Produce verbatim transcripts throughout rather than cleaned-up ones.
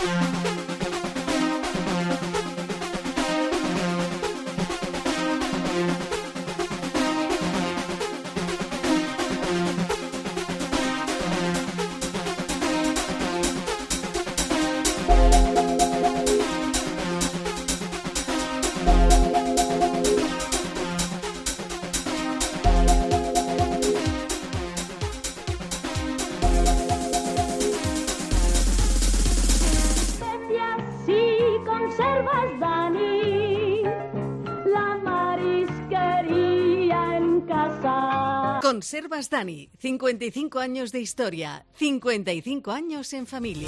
Conservas Dani, cincuenta y cinco años de historia, cincuenta y cinco años en familia.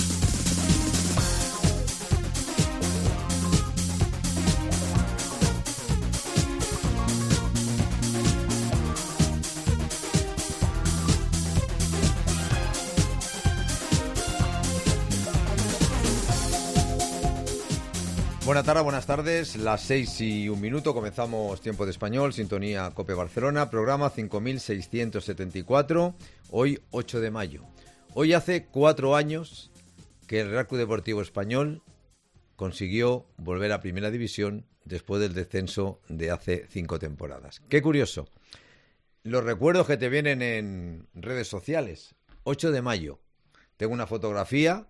Buenas tardes, buenas tardes, las seis y un minuto, comenzamos Tiempo de Español, sintonía COPE Barcelona, programa cinco mil seiscientos setenta y cuatro, hoy ocho de mayo. Hoy hace cuatro años que el Real Club Deportivo Español consiguió volver a Primera División después del descenso de hace cinco temporadas. Qué curioso, los recuerdos que te vienen en redes sociales, ocho de mayo, tengo una fotografía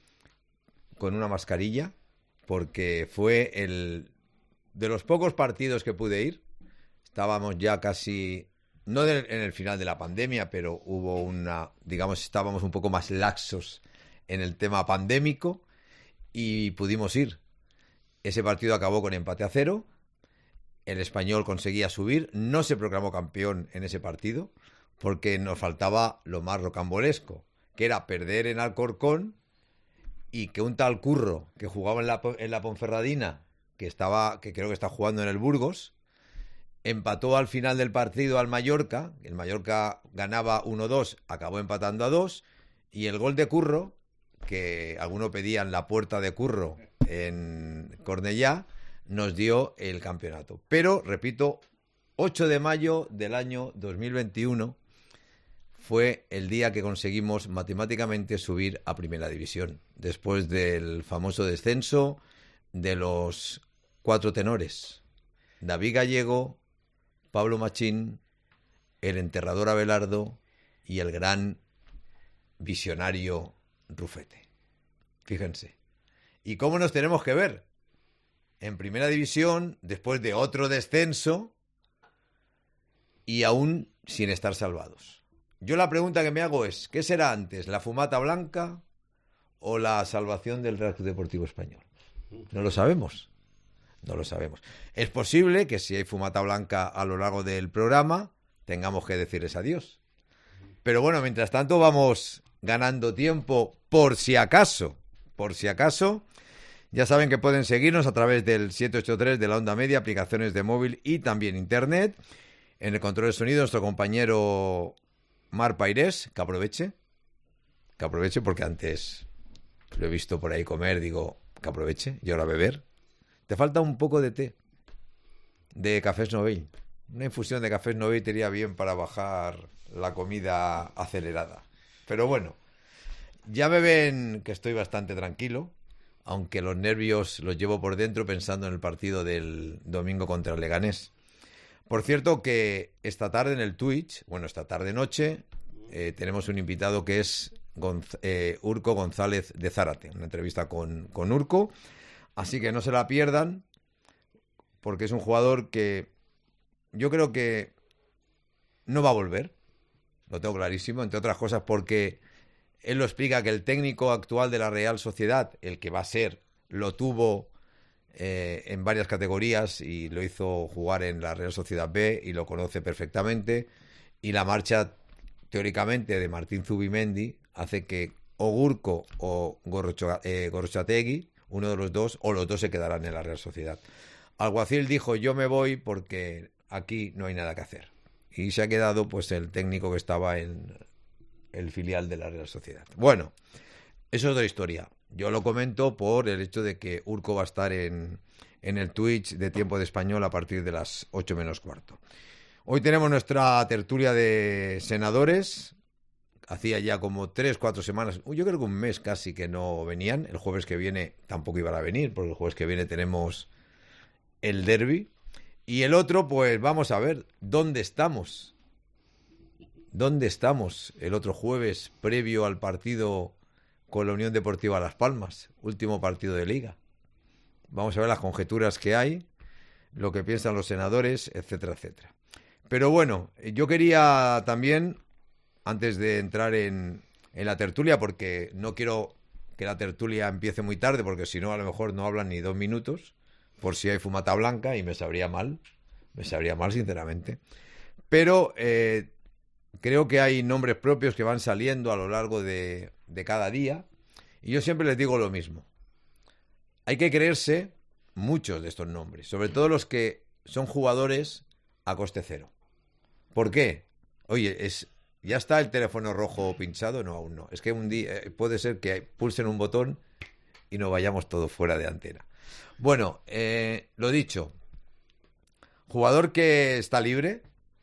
con una mascarilla, porque fue el de los pocos partidos que pude ir. Estábamos ya casi, no de, en el final de la pandemia, pero hubo una, digamos, estábamos un poco más laxos en el tema pandémico y pudimos ir. Ese partido acabó con empate a cero, el Español conseguía subir, no se proclamó campeón en ese partido, porque nos faltaba lo más rocambolesco, que era perder en Alcorcón, y que un tal Curro, que jugaba en la, en la Ponferradina, que estaba, que creo que está jugando en el Burgos, empató al final del partido al Mallorca, el Mallorca ganaba uno dos, acabó empatando a dos, y el gol de Curro, que algunos pedían la puerta de Curro en Cornellá, nos dio el campeonato. Pero, repito, ocho de mayo del año dos mil veintiuno, fue el día que conseguimos matemáticamente subir a Primera División, después del famoso descenso de los cuatro tenores, David Gallego, Pablo Machín, el enterrador Abelardo y el gran visionario Rufete. Fíjense. ¿Y cómo nos tenemos que ver? En Primera División, después de otro descenso y aún sin estar salvados. Yo la pregunta que me hago es, ¿qué será antes, la fumata blanca o la salvación del Real Club Deportivo Español? No lo sabemos, no lo sabemos. Es posible que si hay fumata blanca a lo largo del programa, tengamos que decirles adiós. Pero bueno, mientras tanto vamos ganando tiempo por si acaso, por si acaso. Ya saben que pueden seguirnos a través del siete ocho tres de la onda media, aplicaciones de móvil y también internet. En el control de sonido, nuestro compañero Mar Pairés, que aproveche, que aproveche porque antes lo he visto por ahí comer, digo, que aproveche y ahora beber. Te falta un poco de té, de cafés Novell. Una infusión de cafés Novell te iría bien para bajar la comida acelerada. Pero bueno, ya me ven que estoy bastante tranquilo, aunque los nervios los llevo por dentro pensando en el partido del domingo contra el Leganés. Por cierto que esta tarde en el Twitch, bueno, esta tarde-noche, eh, tenemos un invitado que es Gonz- eh, Urco González de Zárate, una entrevista con, con Urco, así que no se la pierdan, porque es un jugador que yo creo que no va a volver, lo tengo clarísimo, entre otras cosas porque él lo explica que el técnico actual de la Real Sociedad, el que va a ser, lo tuvo Eh, en varias categorías y lo hizo jugar en la Real Sociedad B y lo conoce perfectamente, y la marcha teóricamente de Martín Zubimendi hace que o Urco o Gorrocha, eh, Gorrochategui, uno de los dos o los dos se quedarán en la Real Sociedad. Alguacil dijo yo me voy porque aquí no hay nada que hacer, y se ha quedado pues el técnico que estaba en el filial de la Real Sociedad. Bueno, eso es otra historia. Yo lo comento por el hecho de que Urco va a estar en, en el Twitch de Tiempo de Español a partir de las ocho menos cuarto. Hoy tenemos nuestra tertulia de senadores. hacía ya como tres, cuatro semanas, yo creo que un mes casi que no venían. El jueves que viene tampoco iban a venir, porque el jueves que viene tenemos el derbi. Y el otro, pues vamos a ver dónde estamos. ¿Dónde estamos el otro jueves previo al partido con la Unión Deportiva Las Palmas? Último partido de Liga. Vamos a ver las conjeturas que hay, lo que piensan los senadores, etcétera, etcétera. Pero bueno, yo quería también, antes de entrar en, en la tertulia, porque no quiero que la tertulia empiece muy tarde, porque si no, a lo mejor no hablan ni dos minutos, por si hay fumata blanca, y me sabría mal, me sabría mal, sinceramente. Pero eh, creo que hay nombres propios que van saliendo a lo largo de, de cada día, y yo siempre les digo lo mismo. Hay que creerse muchos de estos nombres, sobre todo los que son jugadores a coste cero. ¿Por qué? Oye, es ¿ya está el teléfono rojo pinchado? No, aún no. Es que un día eh, puede ser que pulsen un botón y nos vayamos todos fuera de antena. Bueno, eh, lo dicho, jugador que está libre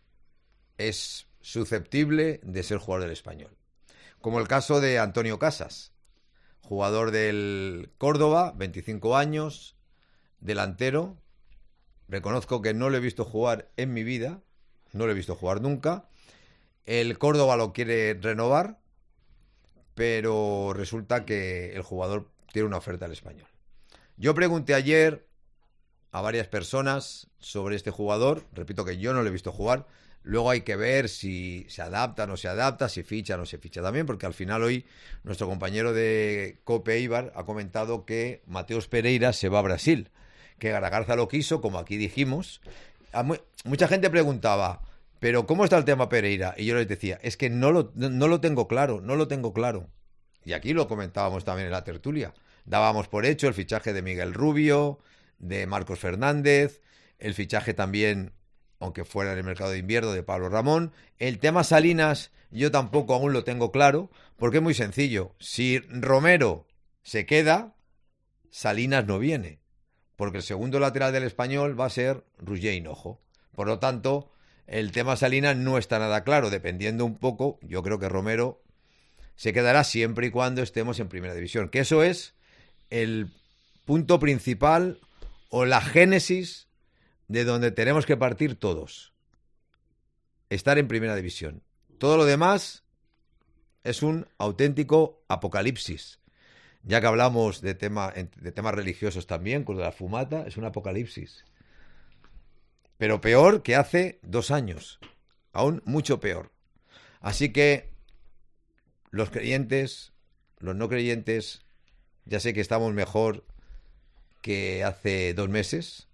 es susceptible de ser jugador del Español. Como el caso de Antonio Casas, jugador del Córdoba, veinticinco años, delantero. Reconozco que no lo he visto jugar en mi vida, no lo he visto jugar nunca. El Córdoba lo quiere renovar, pero resulta que el jugador tiene una oferta al Español. Yo pregunté ayer a varias personas sobre este jugador, repito que yo no lo he visto jugar. Luego hay que ver si se adapta o no se adapta, si ficha o no se ficha también, porque al final hoy nuestro compañero de COPE Eibar ha comentado que Mateus Pereira se va a Brasil, que Garagarza lo quiso, como aquí dijimos. Mucha gente preguntaba, ¿pero cómo está el tema Pereira? Y yo les decía, es que no lo, no lo tengo claro, no lo tengo claro. Y aquí lo comentábamos también en la tertulia. Dábamos por hecho el fichaje de Miguel Rubio, de Marcos Fernández, el fichaje también, aunque fuera en el mercado de invierno, de Pablo Ramón. El tema Salinas yo tampoco aún lo tengo claro, porque es muy sencillo. Si Romero se queda, Salinas no viene, porque el segundo lateral del Español va a ser Roger Hinojo. Por lo tanto, el tema Salinas no está nada claro, dependiendo un poco. Yo creo que Romero se quedará siempre y cuando estemos en Primera División, que eso es el punto principal o la génesis de donde tenemos que partir todos. Estar en Primera División. Todo lo demás es un auténtico apocalipsis. Ya que hablamos de, tema, de temas religiosos también, con la fumata, es un apocalipsis. Pero peor que hace dos años. Aún mucho peor. Así que los creyentes, los no creyentes, ya sé que estamos mejor que hace dos meses.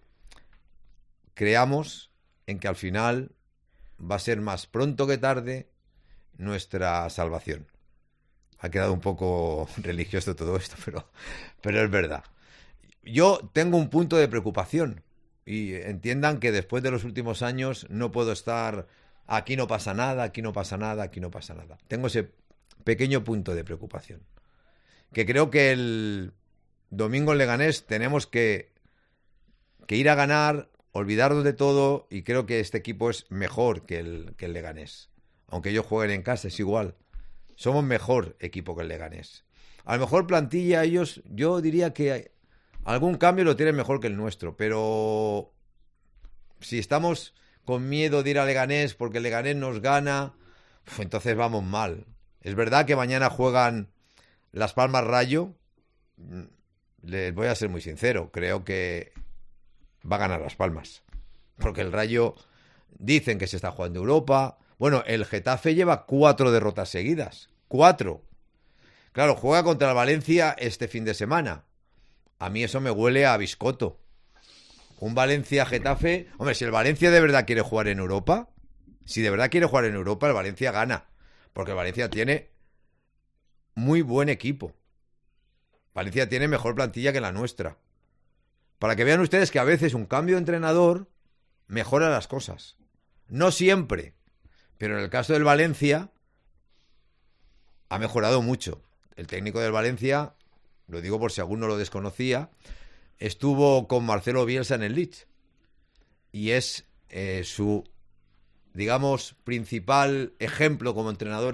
Creamos en que al final va a ser más pronto que tarde nuestra salvación. Ha quedado un poco religioso todo esto, pero, pero es verdad. Yo tengo un punto de preocupación y entiendan que después de los últimos años no puedo estar aquí no pasa nada, aquí no pasa nada, aquí no pasa nada. Tengo ese pequeño punto de preocupación. Que creo que el domingo en Leganés tenemos que, que ir a ganar, olvidarnos de todo, y creo que este equipo es mejor que el, que el Leganés. Aunque ellos jueguen en casa, es igual. Somos mejor equipo que el Leganés. A lo mejor plantilla, ellos, yo diría que hay, algún cambio lo tienen mejor que el nuestro, pero si estamos con miedo de ir a Leganés porque el Leganés nos gana, pues entonces vamos mal. Es verdad que mañana juegan Las Palmas Rayo. Les voy a ser muy sincero, creo que va a ganar Las Palmas, porque el Rayo dicen que se está jugando Europa. Bueno, el Getafe lleva cuatro derrotas seguidas, cuatro. Claro, juega contra el Valencia este fin de semana. A mí eso me huele a biscoto. Un Valencia-Getafe. Hombre, si el Valencia de verdad quiere jugar en Europa, si de verdad quiere jugar en Europa, el Valencia gana, porque el Valencia tiene muy buen equipo. Valencia tiene mejor plantilla que la nuestra. Para que vean ustedes que a veces un cambio de entrenador mejora las cosas. No siempre, pero en el caso del Valencia ha mejorado mucho. El técnico del Valencia, lo digo por si alguno lo desconocía, estuvo con Marcelo Bielsa en el Leeds. Y es eh, su, digamos, principal ejemplo como entrenador es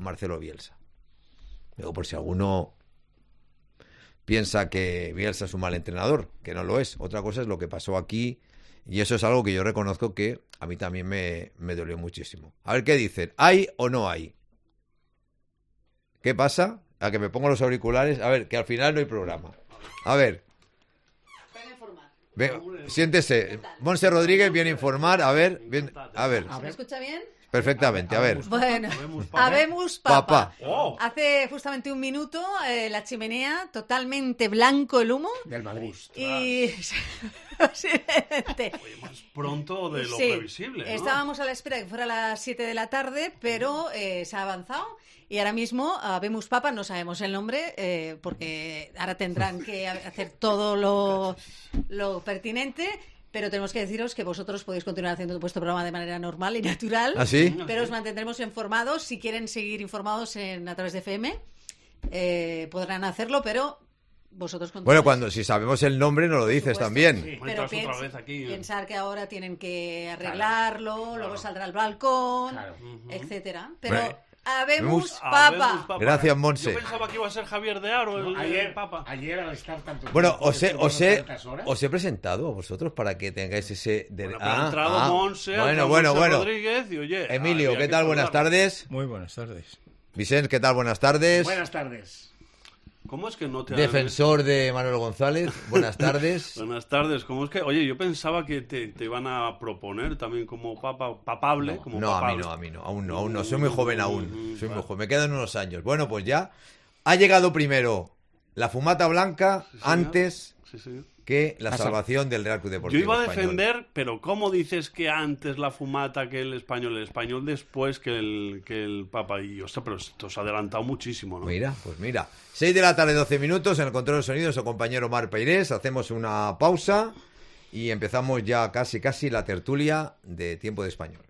Marcelo Bielsa. Digo, por si alguno piensa que Bielsa es un mal entrenador, que no lo es. Otra cosa es lo que pasó aquí, y eso es algo que yo reconozco que a mí también me, me dolió muchísimo. A ver qué dicen, ¿hay o no hay? ¿Qué pasa? A que me pongo los auriculares, a ver, que al final no hay programa. A ver. Ve, siéntese. Monse Rodríguez viene a informar, a ver, bien, a ver. ¿Se me escucha bien? Perfectamente, a ver. Bueno, habemos papa. Oh. Hace justamente un minuto eh, la chimenea, totalmente blanco el humo. Del Madrid. Y... Oye, más pronto de lo sí, previsible, ¿no? Estábamos a la espera de que fuera a las siete de la tarde, pero eh, se ha avanzado. Y ahora mismo habemos papa, no sabemos el nombre, eh, porque ahora tendrán que hacer todo lo, lo pertinente. Pero tenemos que deciros que vosotros podéis continuar haciendo vuestro programa de manera normal y natural. ¿Ah, sí? Pero os mantendremos informados. Si quieren seguir informados en, a través de F M, eh, podrán hacerlo, pero vosotros... Bueno, cuando si sabemos el nombre nos lo dices también. Sí. Pero piens, aquí, pensar que ahora tienen que arreglarlo, claro, luego claro. saldrá al balcón, claro. etcétera. Pero... Bueno. Habemos papa. Habemos papa. Gracias, Monse. Yo pensaba que iba a ser Javier de Aro el, no, ayer, el papa. Ayer al estar tanto bueno, os he, os, he, os he presentado a vosotros para que tengáis ese... De... Bueno, ah, ha entrado ah, Monse, bueno, bueno, Monse bueno. Rodríguez y, oye, Emilio, ¿qué tal? Buenas tardes. Muy buenas tardes. Vicente, ¿qué tal? Buenas tardes. Buenas tardes. ¿Cómo es que no te Defensor de Manuel González, buenas tardes. Buenas tardes, ¿cómo es que? Oye, yo pensaba que te, te iban a proponer también como papa, papable. No, como no papable. a mí no, a mí no, aún no, aún no, soy muy joven aún, soy muy joven, me quedan unos años. Bueno, pues ya ha llegado primero la fumata blanca sí, antes sí, sí. que la salvación del Real Club Deportivo Yo iba a Español. defender, pero ¿cómo dices que antes la fumata que el español, el español después que el, que el papa? Y, ostras, pero esto se ha adelantado muchísimo, ¿no? Mira, pues mira, seis de la tarde, doce minutos, en el control de sonido, su compañero Mar Peirés, hacemos una pausa y empezamos ya casi, casi la tertulia de Tiempo de Español.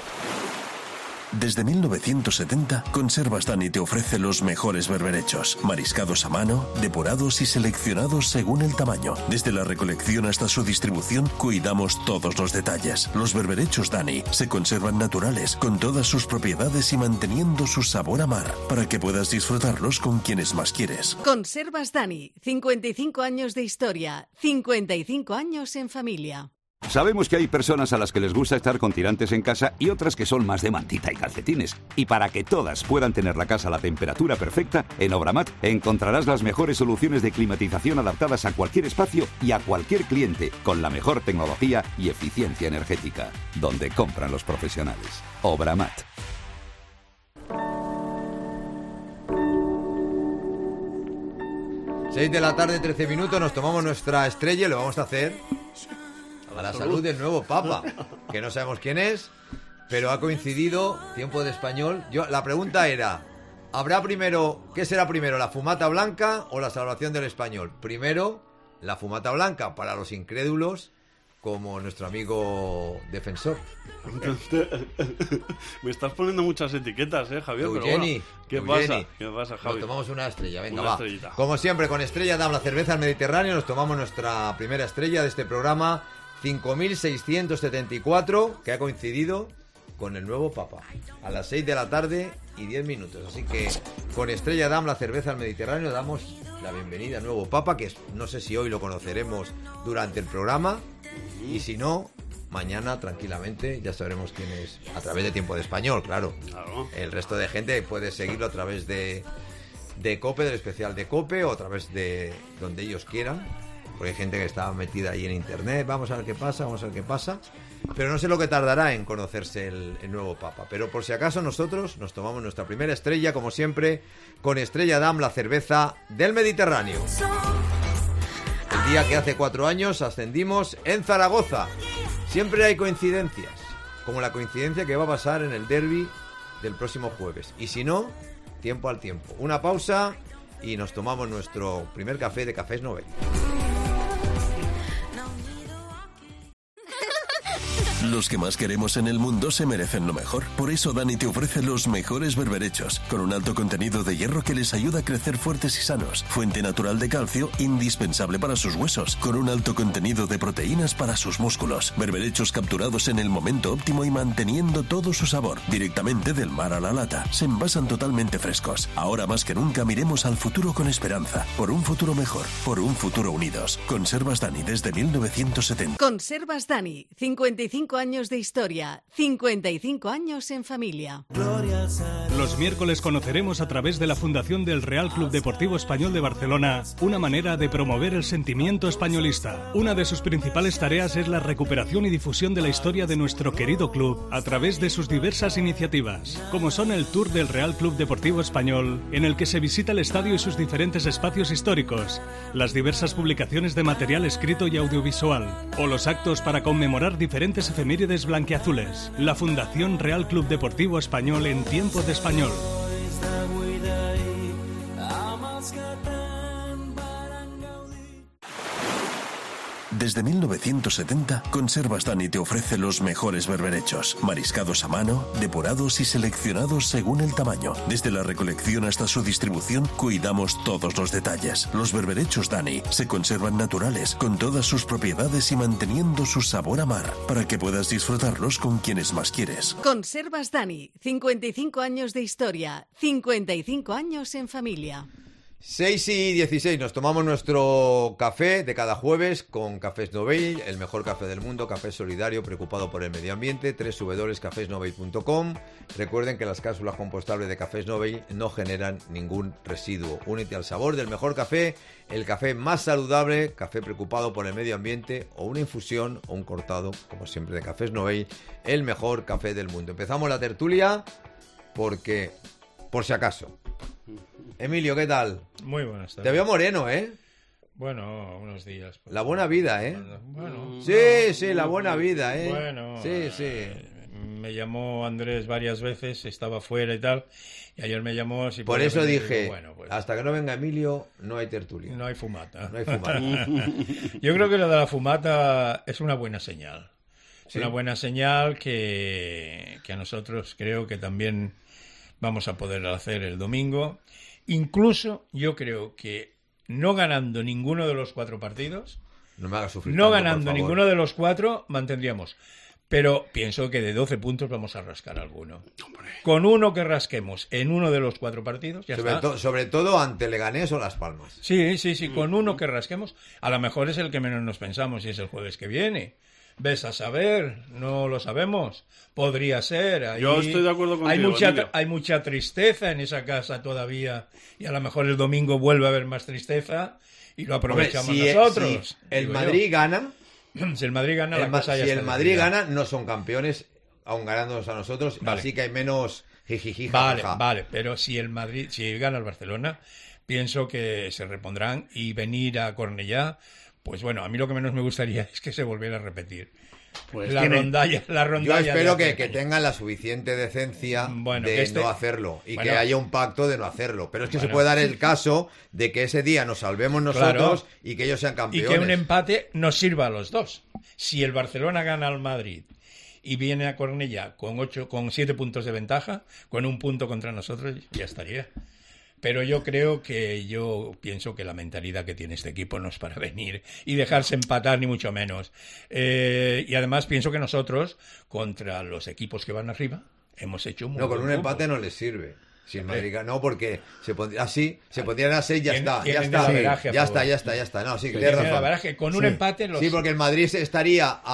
Desde mil novecientos setenta, Conservas Dani te ofrece los mejores berberechos, mariscados a mano, depurados y seleccionados según el tamaño. Desde la recolección hasta su distribución, cuidamos todos los detalles. Los berberechos Dani se conservan naturales, con todas sus propiedades y manteniendo su sabor a mar, para que puedas disfrutarlos con quienes más quieres. Conservas Dani, cincuenta y cinco años de historia, cincuenta y cinco años en familia. Sabemos que hay personas a las que les gusta estar con tirantes en casa y otras que son más de mantita y calcetines. Y para que todas puedan tener la casa a la temperatura perfecta, en Obramat encontrarás las mejores soluciones de climatización adaptadas a cualquier espacio y a cualquier cliente, con la mejor tecnología y eficiencia energética. Donde compran los profesionales. Obramat. seis de la tarde, trece minutos, nos tomamos nuestra estrella y lo vamos a hacer a la salud del nuevo Papa, que no sabemos quién es, pero ha coincidido Tiempo de Español. Yo, la pregunta era, ¿habrá primero, qué será primero, la fumata blanca o la salvación del español? Primero, la fumata blanca, para los incrédulos, como nuestro amigo defensor. Me estás poniendo muchas etiquetas, ¿eh, Javier? Eugeni, pero bueno, ¿qué Eugeni. pasa? ¿Qué pasa, Javier? Nos tomamos una estrella, venga, una va. Estrellita. Como siempre, con Estrella Damm, la cerveza del Mediterráneo, nos tomamos nuestra primera estrella de este programa, cinco mil seiscientos setenta y cuatro, que ha coincidido con el nuevo Papa, a las seis de la tarde y diez minutos. Así que con Estrella Damm, la cerveza del Mediterráneo, damos la bienvenida al nuevo Papa, que no sé si hoy lo conoceremos durante el programa, y si no, mañana tranquilamente ya sabremos quién es, a través de Tiempo de Español, claro. Claro. El resto de gente puede seguirlo a través de, de COPE, del especial de COPE, o a través de donde ellos quieran, porque hay gente que está metida ahí en internet, vamos a ver qué pasa, vamos a ver qué pasa, pero no sé lo que tardará en conocerse el, el nuevo Papa. Pero por si acaso nosotros nos tomamos nuestra primera estrella, como siempre, con Estrella Damm, la cerveza del Mediterráneo. El día que hace cuatro años ascendimos en Zaragoza. Siempre hay coincidencias, como la coincidencia que va a pasar en el derbi del próximo jueves. Y si no, tiempo al tiempo. Una pausa y nos tomamos nuestro primer café de Cafés Novelli. Los que más queremos en el mundo se merecen lo mejor. Por eso Dani te ofrece los mejores berberechos, con un alto contenido de hierro que les ayuda a crecer fuertes y sanos. Fuente natural de calcio, indispensable para sus huesos, con un alto contenido de proteínas para sus músculos. Berberechos capturados en el momento óptimo y manteniendo todo su sabor. Directamente del mar a la lata. Se envasan totalmente frescos. Ahora más que nunca miremos al futuro con esperanza. Por un futuro mejor. Por un futuro unidos. Conservas Dani desde mil novecientos setenta. Conservas Dani, cincuenta y cinco años de historia, cincuenta y cinco años en familia. Los miércoles conoceremos a través de la Fundación del Real Club Deportivo Español de Barcelona una manera de promover el sentimiento españolista. Una de sus principales tareas es la recuperación y difusión de la historia de nuestro querido club a través de sus diversas iniciativas, como son el Tour del Real Club Deportivo Español, en el que se visita el estadio y sus diferentes espacios históricos, las diversas publicaciones de material escrito y audiovisual, o los actos para conmemorar diferentes efemérides blanquiazules. La Fundación Real Club Deportivo Español en tiempo de español. Desde mil novecientos setenta, Conservas Dani te ofrece los mejores berberechos, mariscados a mano, depurados y seleccionados según el tamaño. Desde la recolección hasta su distribución, cuidamos todos los detalles. Los berberechos Dani se conservan naturales, con todas sus propiedades y manteniendo su sabor a mar, para que puedas disfrutarlos con quienes más quieres. Conservas Dani, cincuenta y cinco años de historia, cincuenta y cinco años en familia. seis y dieciséis, nos tomamos nuestro café de cada jueves con Cafés Novell, el mejor café del mundo, café solidario, preocupado por el medio ambiente, doble u doble u doble u punto cafés novell punto com. Recuerden que las cápsulas compostables de Cafés Novell no generan ningún residuo. Únete al sabor del mejor café, el café más saludable, café preocupado por el medio ambiente, o una infusión o un cortado, como siempre, de Cafés Novell, el mejor café del mundo. Empezamos la tertulia porque, por si acaso... Emilio, ¿qué tal? Muy buenas tardes. Te veo moreno, ¿eh? Bueno, unos días. Pues, la buena vida, ¿eh? Bueno. Sí, no, sí, la buena vida, ¿eh? Bueno. Sí, sí. Eh, me llamó Andrés varias veces, estaba fuera y tal, y ayer me llamó... Si Por eso venir, dije, digo, bueno, pues, hasta que no venga Emilio, no hay tertulia. No hay fumata. No hay fumata. Yo creo que lo de la fumata es una buena señal. ¿Sí? Una buena señal que, que a nosotros creo que también vamos a poder hacer el domingo. Incluso yo creo que no ganando ninguno de los cuatro partidos, no me hagas sufrir no tanto, ganando por favor. ninguno de los cuatro, mantendríamos. Pero pienso que de doce puntos vamos a rascar alguno. Hombre. Con uno que rasquemos en uno de los cuatro partidos, ya sobre, está. to- sobre todo ante Leganés o Las Palmas. Sí, sí, sí, con uno que rasquemos, a lo mejor es el que menos nos pensamos y es el jueves que viene. Ves a saber, no lo sabemos. Podría ser. Ahí Yo estoy de acuerdo contigo, hay mucha, Emilio. hay mucha tristeza en esa casa todavía y a lo mejor el domingo vuelve a haber más tristeza y lo aprovechamos Hombre, si nosotros. el, si el digo Madrid yo. gana, Si el Madrid gana, el la Ma- cosa ya si está el Madrid decidida. gana, no son campeones, aun ganándonos a nosotros, Vale. así que hay menos jijiji, Vale, jajaja. vale, pero si el Madrid, si gana el Barcelona, pienso que se repondrán y venir a Cornellá, pues bueno, a mí lo que menos me gustaría es que se volviera a repetir. Pues la tiene- rondalla, la Yo rondalla. espero de que, hacer- que tengan la suficiente decencia Bueno, de que este- no hacerlo y bueno. que haya un pacto de no hacerlo. Pero es que se Bueno. puede dar el caso de que ese día nos salvemos nosotros y que ellos sean Y campeones. que un empate nos sirva a los dos. Si el Barcelona gana al Madrid y viene a Cornellá con ocho, con siete puntos de ventaja, con un punto contra nosotros, ya estaría. Pero yo creo que yo pienso que la mentalidad que tiene este equipo no es para venir y dejarse empatar, ni mucho menos. Eh, y además pienso que nosotros, contra los equipos que van arriba, hemos hecho muy No, con buen un fútbol. empate no les sirve. Si el Madrid gana- no, porque se pondría así, se pondrían a seis, ya Tienen- está, ya tienen está, el sí, averaje a ya favor. está, ya está, ya está. No, sí, Tienen tienes el razón. averaje. Con un Sí. empate los- Sí, porque el Madrid estaría a,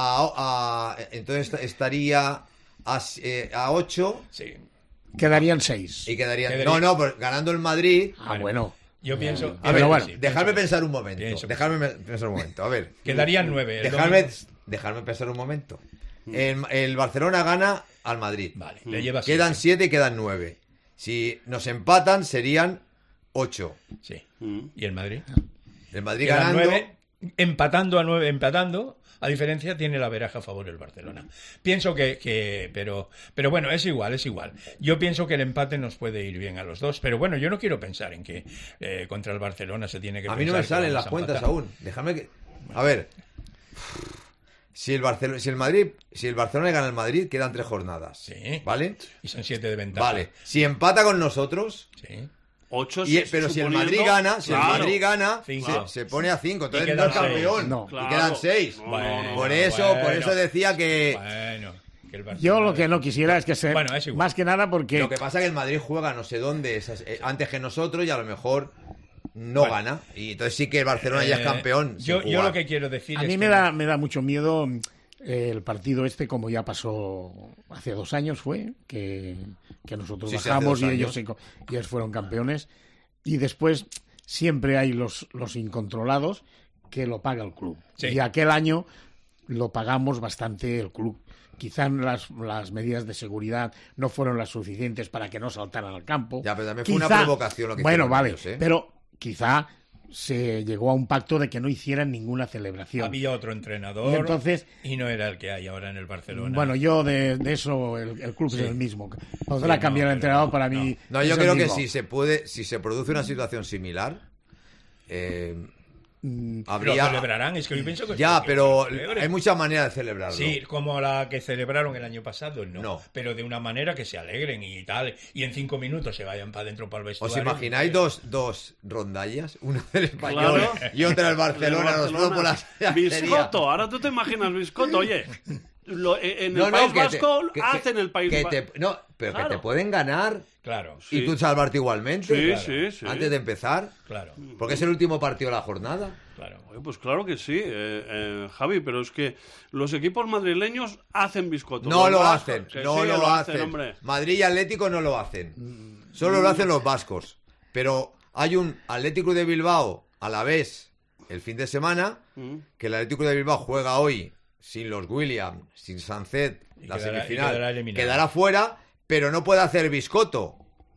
a- entonces estaría a, eh, a ocho Sí. Quedarían seis. y quedarían. Quedaría- No, no, pues ganando el Madrid. Ah, bueno. Yo pienso... A pienso ver, que bueno, sí, dejadme pienso que pensar un momento. Pienso que Dejadme me- pensar un momento. A ver. Quedarían nueve. el Dejadme, domingo- dejadme pensar un momento. El, el Barcelona gana al Madrid. Vale, le lleva Quedan siete. siete y quedan nueve. Si nos empatan serían ocho. Sí. Mm. ¿Y el Madrid? El Madrid Quedan ganando. nueve, empatando a nueve, empatando, a diferencia tiene la veraja a favor el Barcelona. Pienso que, que pero, pero bueno, es igual, es igual. Yo pienso que el empate nos puede ir bien a los dos, pero bueno, yo no quiero pensar en que eh, contra el Barcelona se tiene que A mí no pensar me que salen vamos las a cuentas empatar. aún. Déjame que. A ver. Si el Barcelona, si el Madrid, si el Barcelona gana el Madrid, quedan tres jornadas. Sí. ¿Vale? Y son siete de ventaja. Vale. Si empata con nosotros. Sí. Ocho, Y, pero si el Madrid gana, si claro, el Madrid gana, Cinco. se, se pone a cinco. Entonces Y no es quedan seis. campeón. No. Y Claro. quedan seis. No, Bueno, no, no. Por eso, por bueno. eso decía que Bueno, que el Barcelona- Yo lo que no quisiera es que se... Bueno, es igual. Más que nada porque... lo que pasa es que el Madrid juega no sé dónde esas- eh, antes que nosotros y a lo mejor no Bueno. gana. Y entonces sí que el Barcelona ya es Eh, campeón. sin Yo, yo jugar. lo que quiero decir A es mí que me da, me da mucho miedo eh, el partido este, como ya pasó hace dos años fue, que, que nosotros Sí, sí, hace bajamos dos y ellos, años. se co- y ellos fueron campeones. Y después siempre hay los, los incontrolados que lo paga el club. Sí. Y aquel año lo pagamos bastante el club. Quizá las, las medidas de seguridad no fueron las suficientes para que no saltaran al campo. Ya, pero también fue una Quizá- provocación lo que Bueno, hicieron vale, ellos, ¿eh? pero quizá se llegó a un pacto de que no hicieran ninguna celebración. había otro entrenador Y entonces- y no era el que hay ahora en el Barcelona. Bueno, yo de, de eso, el, el club Sí. es el mismo. Podrá Sí, cambiar no, el entrenador, para no. mí. No, es yo el creo que mismo. si se puede, si se produce una situación similar, eh, Mm, Lo habría. celebrarán, es que yo pienso que Ya, que pero lo celebren. hay muchas maneras de celebrarlo. Sí, como la que celebraron el año pasado, no. No. Pero de una manera que se alegren y tal. Y en cinco minutos se vayan para adentro para el ¿Os vestuario. imagináis dos, dos rondallas? Una del Español Claro. y otra del Barcelona, El nosotros por la sería- Biscotto, ahora tú te imaginas Biscotto, oye. Lo- en el No, no, País que te- Vasco que- hacen el País que Vasco. te- No, pero Claro. que te pueden ganar Claro, y Sí. tú salvarte igualmente. Sí, claro, sí, sí. Antes de empezar. claro, Porque es el último partido de la jornada. claro. Oye, pues claro que sí, eh, eh, Javi, pero es que los equipos madrileños hacen Biscotto. No Los lo vascos, hacen, que no sí, lo hacen. hombre. Madrid y Atlético no lo hacen. Solo lo hacen los vascos. Pero hay un Atlético de Bilbao a la vez el fin de semana, Mm. que el Atlético de Bilbao juega hoy sin los Williams, sin Sancet, Y la quedará- y semifinal, quedará eliminado. quedará fuera, pero no puede hacer Biscotto.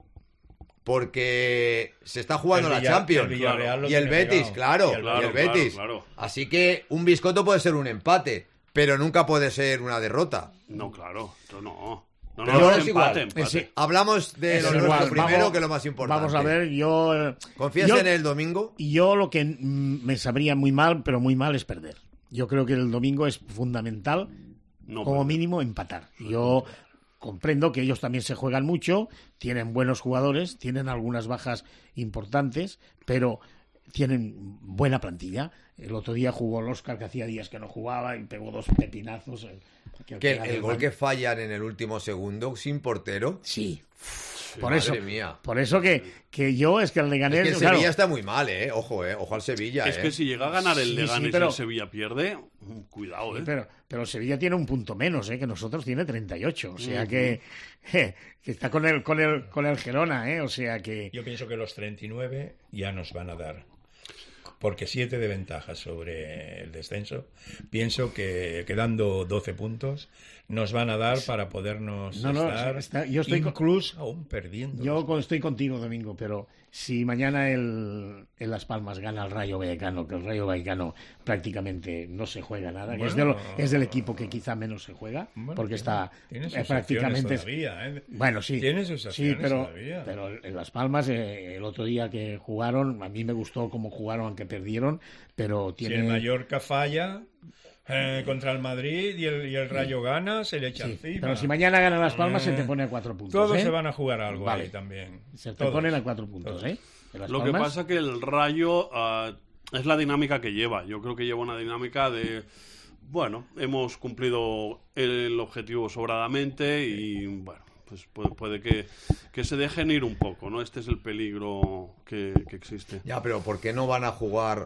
Porque se está jugando El la Villa- Champions. el Villarreal lo Y el tiene Betis, pegado. claro. Y el Y Claro, el claro, Betis. claro. Así que un Biscotto puede ser un empate, pero nunca puede ser una derrota. No, claro, esto no. No, Pero no, es empate, igual. empate. Sí. Hablamos de es lo igual, nuestro primero, vamos- que es lo más importante. Vamos a ver, yo. eh, ¿Confías yo- en el domingo? Y yo lo que mm, me sabría muy mal, pero muy mal, es perder. Yo creo que el domingo es fundamental, No, como pero- mínimo, empatar. Yo comprendo que ellos también se juegan mucho, tienen buenos jugadores, tienen algunas bajas importantes, pero tienen buena plantilla. El otro día jugó el Óscar, que hacía días que no jugaba, y pegó dos pepinazos. el- que al Que el, final el el gol Gran- que fallan en el último segundo sin portero. Sí. Por Madre eso, mía. por eso que, que yo es que el Leganés... Es que el claro, Sevilla está muy mal, ¿eh? Ojo, ¿eh? Ojo al Sevilla, Es ¿eh? que si llega a ganar el Sí, sí, Leganés pero- y el Sevilla pierde, mm, cuidado, Sí, ¿eh? pero, pero Sevilla tiene un punto menos, ¿eh? Que nosotros tiene treinta y ocho. O sea que, que está con el, con el, con el Girona, ¿eh? O sea que... Yo pienso que los treinta y nueve ya nos van a dar. Porque siete de ventaja sobre el descenso. Pienso que quedando doce puntos nos van a dar para podernos No, no, estar está- yo estoy con- incluso aún perdiendo. Yo con- estoy contigo, Domingo, pero si mañana el, en Las Palmas gana el Rayo Vallecano, que el Rayo Vallecano prácticamente no se juega nada, que es, de lo- Bueno. es del equipo que quizá menos se juega, Bueno, porque tiene- está tiene eh, sus prácticamente... opciones todavía, ¿eh? Bueno, sí. Tiene sus sí, opciones pero, todavía. pero en Las Palmas, eh, el otro día que jugaron, a mí me gustó cómo jugaron, aunque perdieron, pero Si tiene... el Mallorca falla eh, contra el Madrid y el, y el Rayo gana, se le echa Sí, encima. pero si mañana gana Las Palmas, se te Eh, pone a cuatro puntos. Todos ¿eh? se van a jugar algo Vale. ahí también. Se te Todos. ponen a cuatro puntos, Todos. ¿eh? En Las Lo que Palmas, pasa que el Rayo ah, es la dinámica que lleva. Yo creo que lleva una dinámica de, bueno, hemos cumplido el objetivo sobradamente y, bueno, pues puede, puede que, que se dejen ir un poco, ¿no? Este es el peligro que, que existe. Ya, pero ¿por qué no van a jugar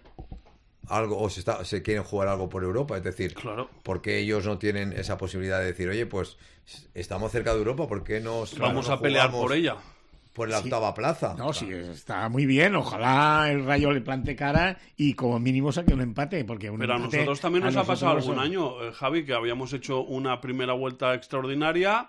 algo o se, está, se quieren jugar algo por Europa? Es decir, Claro. ¿por qué ellos no tienen esa posibilidad de decir, oye, pues estamos cerca de Europa, ¿por qué nos Vamos no a pelear jugamos por ella. por la Sí. octava plaza? No, sí, está muy bien. Ojalá el Rayo le plante cara y como mínimo saque un empate. Porque un Pero a empate nosotros también a nos ha pasado nosotros algún nos- año, eh, Javi, que habíamos hecho una primera vuelta extraordinaria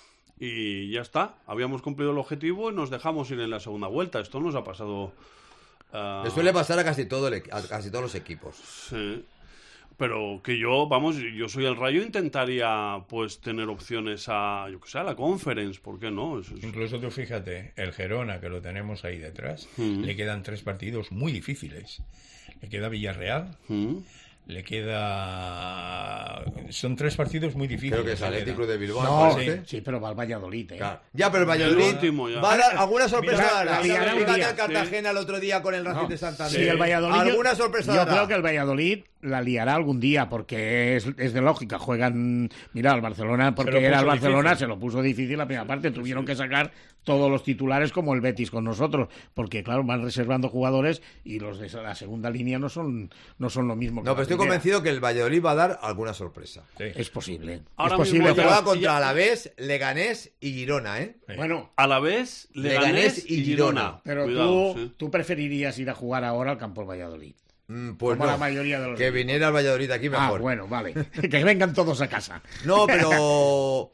y ya está. Habíamos cumplido el objetivo y nos dejamos ir en la segunda vuelta. Esto nos ha pasado... ah, Le suele pasar a casi, todo el equi- a casi todos los equipos. Sí. Pero que yo, vamos, yo soy el Rayo, intentaría pues tener opciones a, yo que sé, a la Conference, ¿por qué no? Eso es- Incluso tú fíjate, el Gerona, que lo tenemos ahí detrás, Mm. le quedan tres partidos muy difíciles. Le queda Villarreal, Mm. le queda... Son tres partidos muy difíciles. Creo que es le Atlético quedan. de Bilbao. No, ¿me sí, parece? sí, pero va al Valladolid, ¿eh? Claro. Ya, pero el Valladolid El último, ya. va a dar alguna sorpresa. Mira, dará. la liará un Fíjate día. el Cartagena el otro día con el Racing No, de Santander. sí, el Valladolid. ¿Alguna yo- sorpresa Yo dará? creo que el Valladolid la liará algún día porque es, es de lógica. Juegan, mira, el Barcelona, porque Se lo era el puso Barcelona, difícil. se lo puso difícil la primera parte. Tuvieron que sacar todos los titulares como el Betis con nosotros, porque claro, van reservando jugadores y los de la segunda línea no son no son lo mismo que No, la pero estoy primera. convencido que el Valladolid va a dar alguna sorpresa. Sí. Es posible. Ahora es posible. mismo Que pero- juega contra ya- Alavés, Leganés y Girona, ¿eh? Bueno, A la vez, Leganés Leganés y y Girona. Girona. pero Cuidado, tú, sí. tú preferirías ir a jugar ahora al campo del Valladolid. Mm, Pues Como no. la mayoría de los Que equipos. viniera el Valladolid aquí mejor. Ah, bueno, vale. Que vengan todos a casa. No, pero...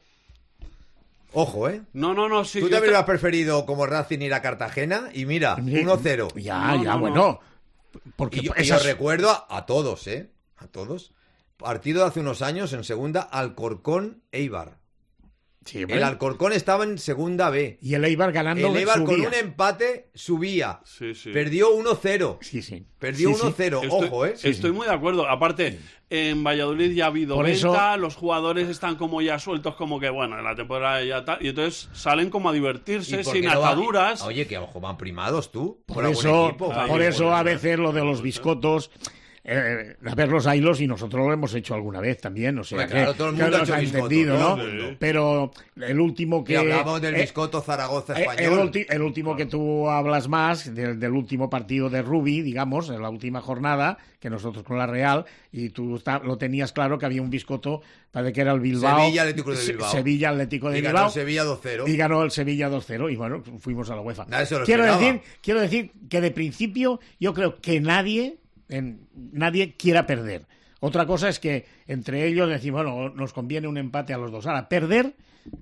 Ojo, ¿eh? No, no, no, sí. Tú yo también te- hubieras preferido como Racing ir a Cartagena y mira, uno cero. Ya, No, ya, no, bueno. Porque Y yo, y esas- os recuerdo a, a todos, ¿eh? A todos. Partido de hace unos años en segunda, Alcorcón, Eibar. Sí, hombre. El Alcorcón estaba en segunda B. Y el Eibar ganando El Eibar con subía. un empate subía. Sí, sí. Perdió uno cero. Sí, sí. Perdió Sí, sí. uno cero. Estoy, Ojo, ¿eh? estoy muy de acuerdo. Aparte, en Valladolid ya ha habido Por venta, eso- los jugadores están como ya sueltos, como que bueno, en la temporada ya tal. Y entonces salen como a divertirse, ¿Y por sin qué no van- ataduras. Oye, que ojo, van primados tú. Por Fuera eso, buen equipo. Ay, por eso joder, a veces lo de los biscotos, eh, a ver los ailos y nosotros lo hemos hecho alguna vez también, o sea Hombre, que, claro, todo el que mundo ha los hecho ha biscotos, entendido, todo ¿no? el mundo. Pero el último que Que hablamos del eh, biscoto Zaragoza eh, español. el, ulti- el último que tú hablas más, del, del último partido de Rubi, digamos, en la última jornada, que nosotros con la Real, y tú está- lo tenías claro que había un biscoto, parece que era el Bilbao. Sevilla Atlético de Se- Bilbao. Sevilla Atlético de Y ganó Bilbao. el Sevilla dos cero. Y ganó el Sevilla dos cero y bueno, fuimos a la UEFA. Nadie se lo quiero, esperaba. decir, quiero decir que de principio yo creo que nadie, en, nadie quiera perder. Otra cosa es que entre ellos decimos, bueno, nos conviene un empate a los dos. Ahora, perder,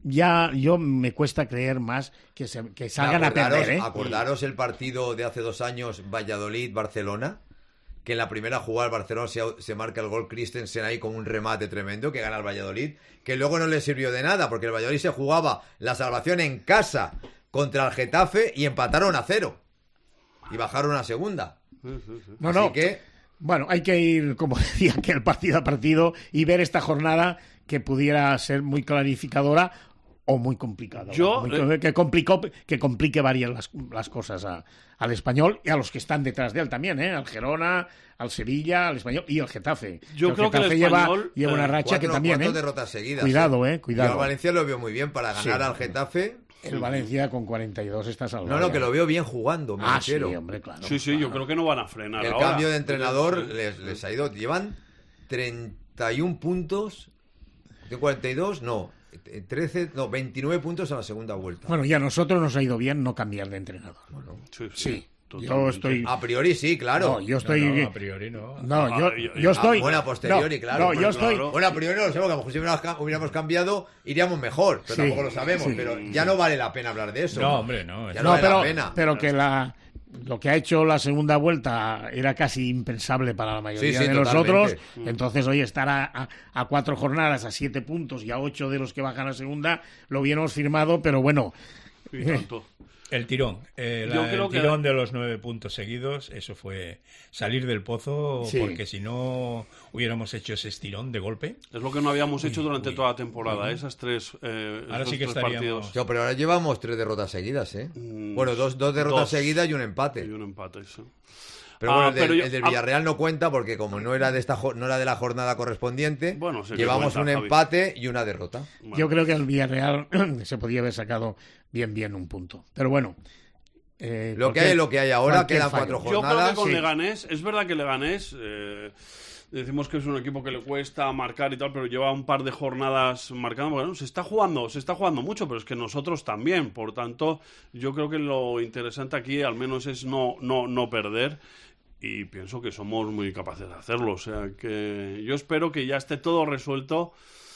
ya yo me cuesta creer más que, se, que salgan a Acordaros- perder, ¿eh? Acordaros el partido de hace dos años, Valladolid-Barcelona, que en la primera jugada el Barcelona se, se marca el gol Christensen ahí con un remate tremendo que gana el Valladolid, que luego no le sirvió de nada, porque el Valladolid se jugaba la salvación en casa contra el Getafe y empataron a cero. Y bajaron a segunda. No, Así no. que... Bueno, hay que ir, como decía, que el partido a partido y ver esta jornada que pudiera ser muy clarificadora o muy complicada. Yo, Muy- eh, que, complicó, que complique varias las, las cosas a- al Español y a los que están detrás de él también, ¿eh? Al Gerona, al Sevilla, al Español y al Getafe. Yo el creo que el Getafe lleva, Español, lleva una eh, racha Cuatro, que también, cuatro ¿eh? derrotas seguidas. Cuidado, ¿eh? eh, cuidado. Yo al Valencia lo veo muy bien para ganar Sí. al Getafe. El Valencia con cuarenta y dos está salvado. No, no, ya. que lo veo bien jugando, me Ah, sí, refiero. hombre, claro. Sí, sí, yo creo que no van a frenar. El ahora. cambio de entrenador Sí. les, les ha ido. Llevan treinta y un puntos. ¿De cuarenta y dos? No. trece, no, veintinueve puntos a la segunda vuelta. Bueno, y a nosotros nos ha ido bien no cambiar de entrenador. Sí, Sí, yo totalmente. estoy... A priori sí, claro. No, yo estoy... No, no, a priori no. No, Ah, yo, yo- yo estoy... Ah, bueno, a posteriori, no, claro, No, hombre, yo estoy... claro. Bueno, a priori no lo sabemos, que a lo mejor si hubiéramos, ca- hubiéramos cambiado iríamos mejor, pero Sí, tampoco lo sabemos. sí. Pero ya no vale la pena hablar de eso. No, hombre, no. Ya No, vale pero, la pena. pero que la, lo que ha hecho la segunda vuelta era casi impensable para la mayoría Sí, sí, de totalmente. nosotros. Entonces, oye, estar a, a- a cuatro jornadas, a siete puntos y a ocho de los que bajan a segunda, lo hubiéramos firmado, pero bueno, Y tanto. El tirón. eh, la- Yo creo el que- tirón de los nueve puntos seguidos, eso fue salir del pozo, Sí. porque si no hubiéramos hecho ese estirón de golpe. Es lo que no habíamos hecho durante toda la temporada, esas tres, eh, Ahora esos sí que tres estaríamos- partidos. Yo, pero ahora llevamos tres derrotas seguidas, ¿eh? Mm, Bueno, dos, dos derrotas dos. seguidas y un empate. Y un empate, sí. Pero Ah, bueno, el, del, pero yo- el del ah, Villarreal no cuenta porque como no era de esta jo- no era de la jornada correspondiente, Bueno, sí que llevamos cuenta, un Javi. empate y una derrota. Bueno. yo creo que el Villarreal se podía haber sacado bien, bien un punto. Pero bueno. eh, Lo que cualquier- hay es lo que hay ahora, cualquier quedan fallo. cuatro Yo creo jornadas. que con sí. Leganés, es verdad que Leganés, eh, decimos que es un equipo que le cuesta marcar y tal, pero lleva un par de jornadas marcando. Bueno, se está jugando, se está jugando mucho, pero es que nosotros también. Por tanto, yo creo que lo interesante aquí, al menos, es no, no, no perder. Y pienso que somos muy capaces de hacerlo. O sea que yo espero que ya esté todo resuelto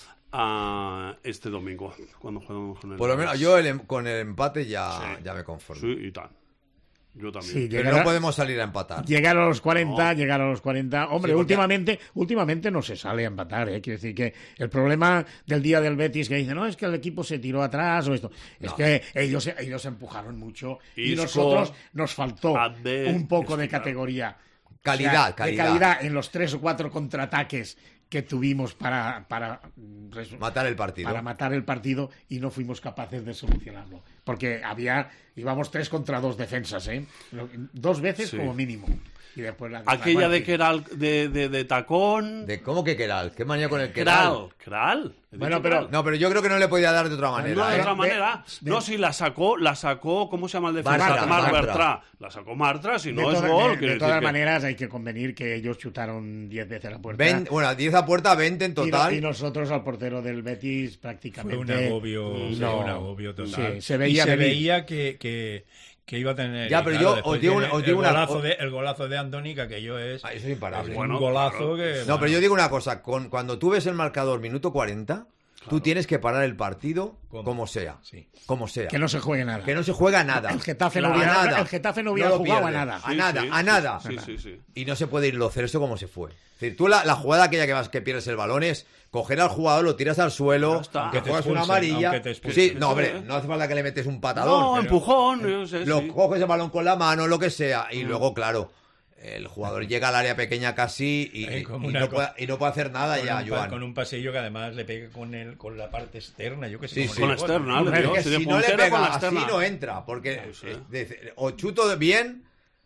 a este domingo, cuando juguemos con el Por lo menos Leganés. yo el em- con el empate ya, Sí. ya me conformo. Sí, y tal. Yo también. Sí, Pero llegar no a- podemos salir a empatar. Llegar a los cuarenta, No. llegar a los cuarenta. Hombre, Sí, porque- últimamente, últimamente no se sale a empatar, ¿eh? Quiero decir que el problema del día del Betis que dice, no, es que el equipo se tiró atrás o esto. Es No. que ellos, ellos empujaron mucho y Isco, nosotros nos faltó Abde, un poco de Isco, categoría. Calidad, O sea, calidad. De calidad en los tres o cuatro contraataques que tuvimos para, para matar el partido. Para matar el partido y no fuimos capaces de solucionarlo. Porque había, íbamos tres contra dos defensas, ¿eh? Dos veces sí. como mínimo. Y después la aquella de Keral, de, de, de tacón. ¿De cómo que Keral? ¿Qué manía con el Keral? Keral. Bueno, pero no, pero yo creo que no le podía dar de otra manera. No, de ¿eh? otra manera. De, de, no, si la sacó, la sacó, ¿cómo se llama el defensa? Martra, Mar Martra. Bertra. La sacó Martra, si no de es toda, gol. De, de todas que... maneras, hay que convenir que ellos chutaron diez veces a la puerta. veinte, bueno, diez a puerta, veinte en total. Y, y nosotros al portero del Betis prácticamente. Fue un agobio, no, sí, un agobio total. Sí, se veía, y se veía que, que, que iba a tener. Ya, pero claro, yo os digo, el, os digo el, una golazo de, el golazo de Andónica, que yo es. Ah, eso es imparable. Es bueno, un golazo claro. que. No, bueno. pero yo digo una cosa. Con, cuando tú ves el marcador minuto cuarenta. Claro. Tú tienes que parar el partido ¿Cómo? como sea. Sí. Como sea. Que no se juegue nada. Que no se juega nada. El Getafe claro, no hubiera, nada. El Getafe no hubiera no jugado pierde. a nada. A sí, nada, sí, a nada. Sí, sí, sí. Y no se puede ir lo Celso como se fue. Es decir, tú la, la jugada aquella que vas que pierdes el balón es coger al jugador, lo tiras al suelo, que juegas una amarilla. Sí, no, hombre, no hace falta que le metes un patadón. No, pero, empujón. Yo sé, lo sí. coges el balón con la mano, lo que sea. Y mm. luego, claro. El jugador llega al área pequeña casi y, eh, y, y, no, puede, y no puede hacer nada con ya, un, Joan. Con un pasillo que además le pega con el, con la parte externa, yo que sé. Sí, Sí, sí. Con la externa. No, Tío, es que si, si no le pega pega así no entra, porque no sé. eh, o chuto bien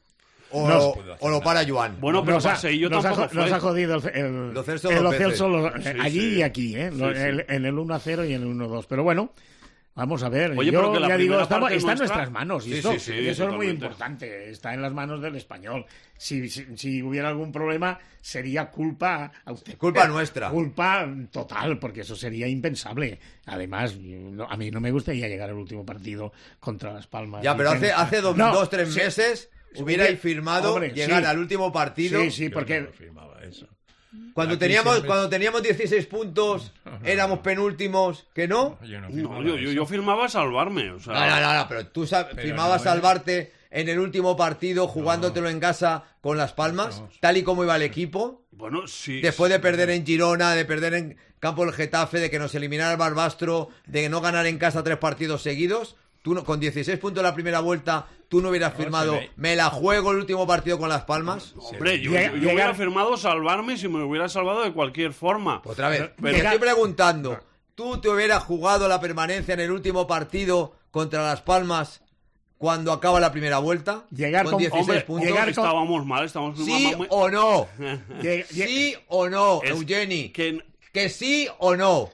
o, no o lo para Joan. Bueno, pero nos ha, paseillo nos tampoco ha, fue. nos ha jodido el, el, Lo Celso el dos Celso lo, sí, allí sí. y aquí, ¿eh? Sí, Lo, sí. El, en el uno a cero y en el uno a dos. Pero bueno, vamos a ver. Oye, yo pero que la ya digo, primera está, parte está en nuestra- nuestras manos. Y Sí, esto, sí, sí, y eso es muy totalmente. importante. Está en las manos del Español. Si, si, si hubiera algún problema, sería culpa a usted. Culpa nuestra. Culpa total, porque eso sería impensable. Además, no- a mí no me gustaría llegar al último partido contra Las Palmas. Ya, pero hace, hace dos, No, dos tres sí. meses hubierais Hubiera- firmado hombre, llegar sí. al último partido. Sí, sí, Yo porque... no firmaba eso. Cuando Aquí teníamos siempre- cuando teníamos dieciséis puntos, éramos penúltimos, ¿que no? Yo no, No, firmaba yo, yo, eso. yo firmaba salvarme. O sea, No, no, no, no, pero tú sab- Pero firmabas no, ¿eh? salvarte en el último partido jugándotelo en casa con Las Palmas, No. tal y como iba el equipo. Bueno, sí. Después de perder en Girona, de perder en campo del Getafe, de que nos eliminara el Barbastro, de no ganar en casa tres partidos seguidos, tú no- con dieciséis puntos la primera vuelta, tú no hubieras No, firmado, se ve. me la juego el último partido con Las Palmas. Hombre, yo, Llega- yo- yo hubiera llegar- firmado salvarme si me hubiera salvado de cualquier forma. Otra vez, Pero- te Llega- estoy preguntando, ¿tú te hubieras jugado la permanencia en el último partido contra Las Palmas cuando acaba la primera vuelta? Llegar con- dieciséis Hombre, puntos. llegar con- estábamos mal, estábamos ¿Sí mal. o no? Llega- ¿Sí o no, Es Eugeni? que ¿Que sí o no?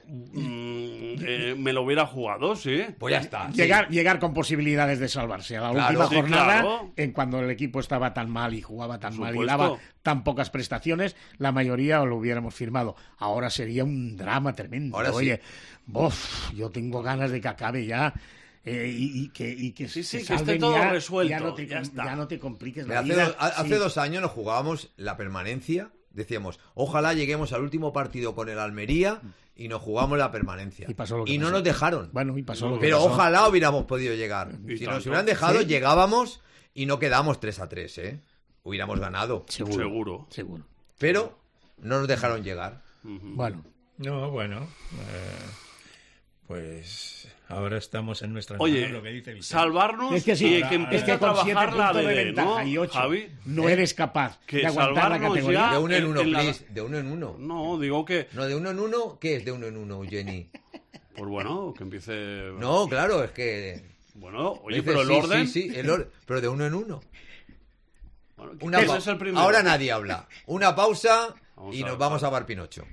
mm, eh, me lo hubiera jugado, sí. Pues ya está. sí. Llegar, llegar con posibilidades de salvarse. A la Claro. última Sí, jornada, claro. en cuando el equipo estaba tan mal y jugaba tan Por mal y supuesto. daba tan pocas prestaciones, la mayoría lo hubiéramos firmado. Ahora sería un drama tremendo. Ahora sí. Oye, bof, yo tengo ganas de que acabe ya. eh, y, y que, y que Sí, se sí, que esté salven todo ya, resuelto, Ya no te, ya está. ya no te compliques Mira, la hace, vida. dos, hace Sí. dos años nos jugábamos la permanencia. Decíamos, ojalá lleguemos al último partido con el Almería y nos jugamos la permanencia. Y pasó lo que no pasó. nos dejaron. Bueno, y pasó lo que Pero pasó. ojalá hubiéramos podido llegar. Y Si tanto. nos hubieran dejado, Sí. llegábamos y no quedamos tres a tres, ¿eh? Hubiéramos ganado. Seguro. Seguro. Seguro. Pero no nos dejaron llegar. Bueno, No, bueno. eh, pues ahora estamos en nuestra Oye, lo que dice Vicente. salvarnos es que sí, y ahora- que ahora- empiece es que a con siete trabajar la puntos de A D D, ventaja ¿no, y ocho Javi? no eres capaz Que de aguantar la salvarnos categoría. ya- De uno en en- uno, en la- please. De uno en uno. No, digo que... No, de uno en uno, ¿qué es de uno en uno, Jenny? Pues bueno, que empiece... No, claro, es que. Bueno, oye, dice, pero el sí, orden... Sí, sí, el orden. Pero de uno en uno. Bueno, Una ese pa- es el primero. Ahora nadie habla. Una pausa Vamos y a- nos vamos a Bar Pinocho.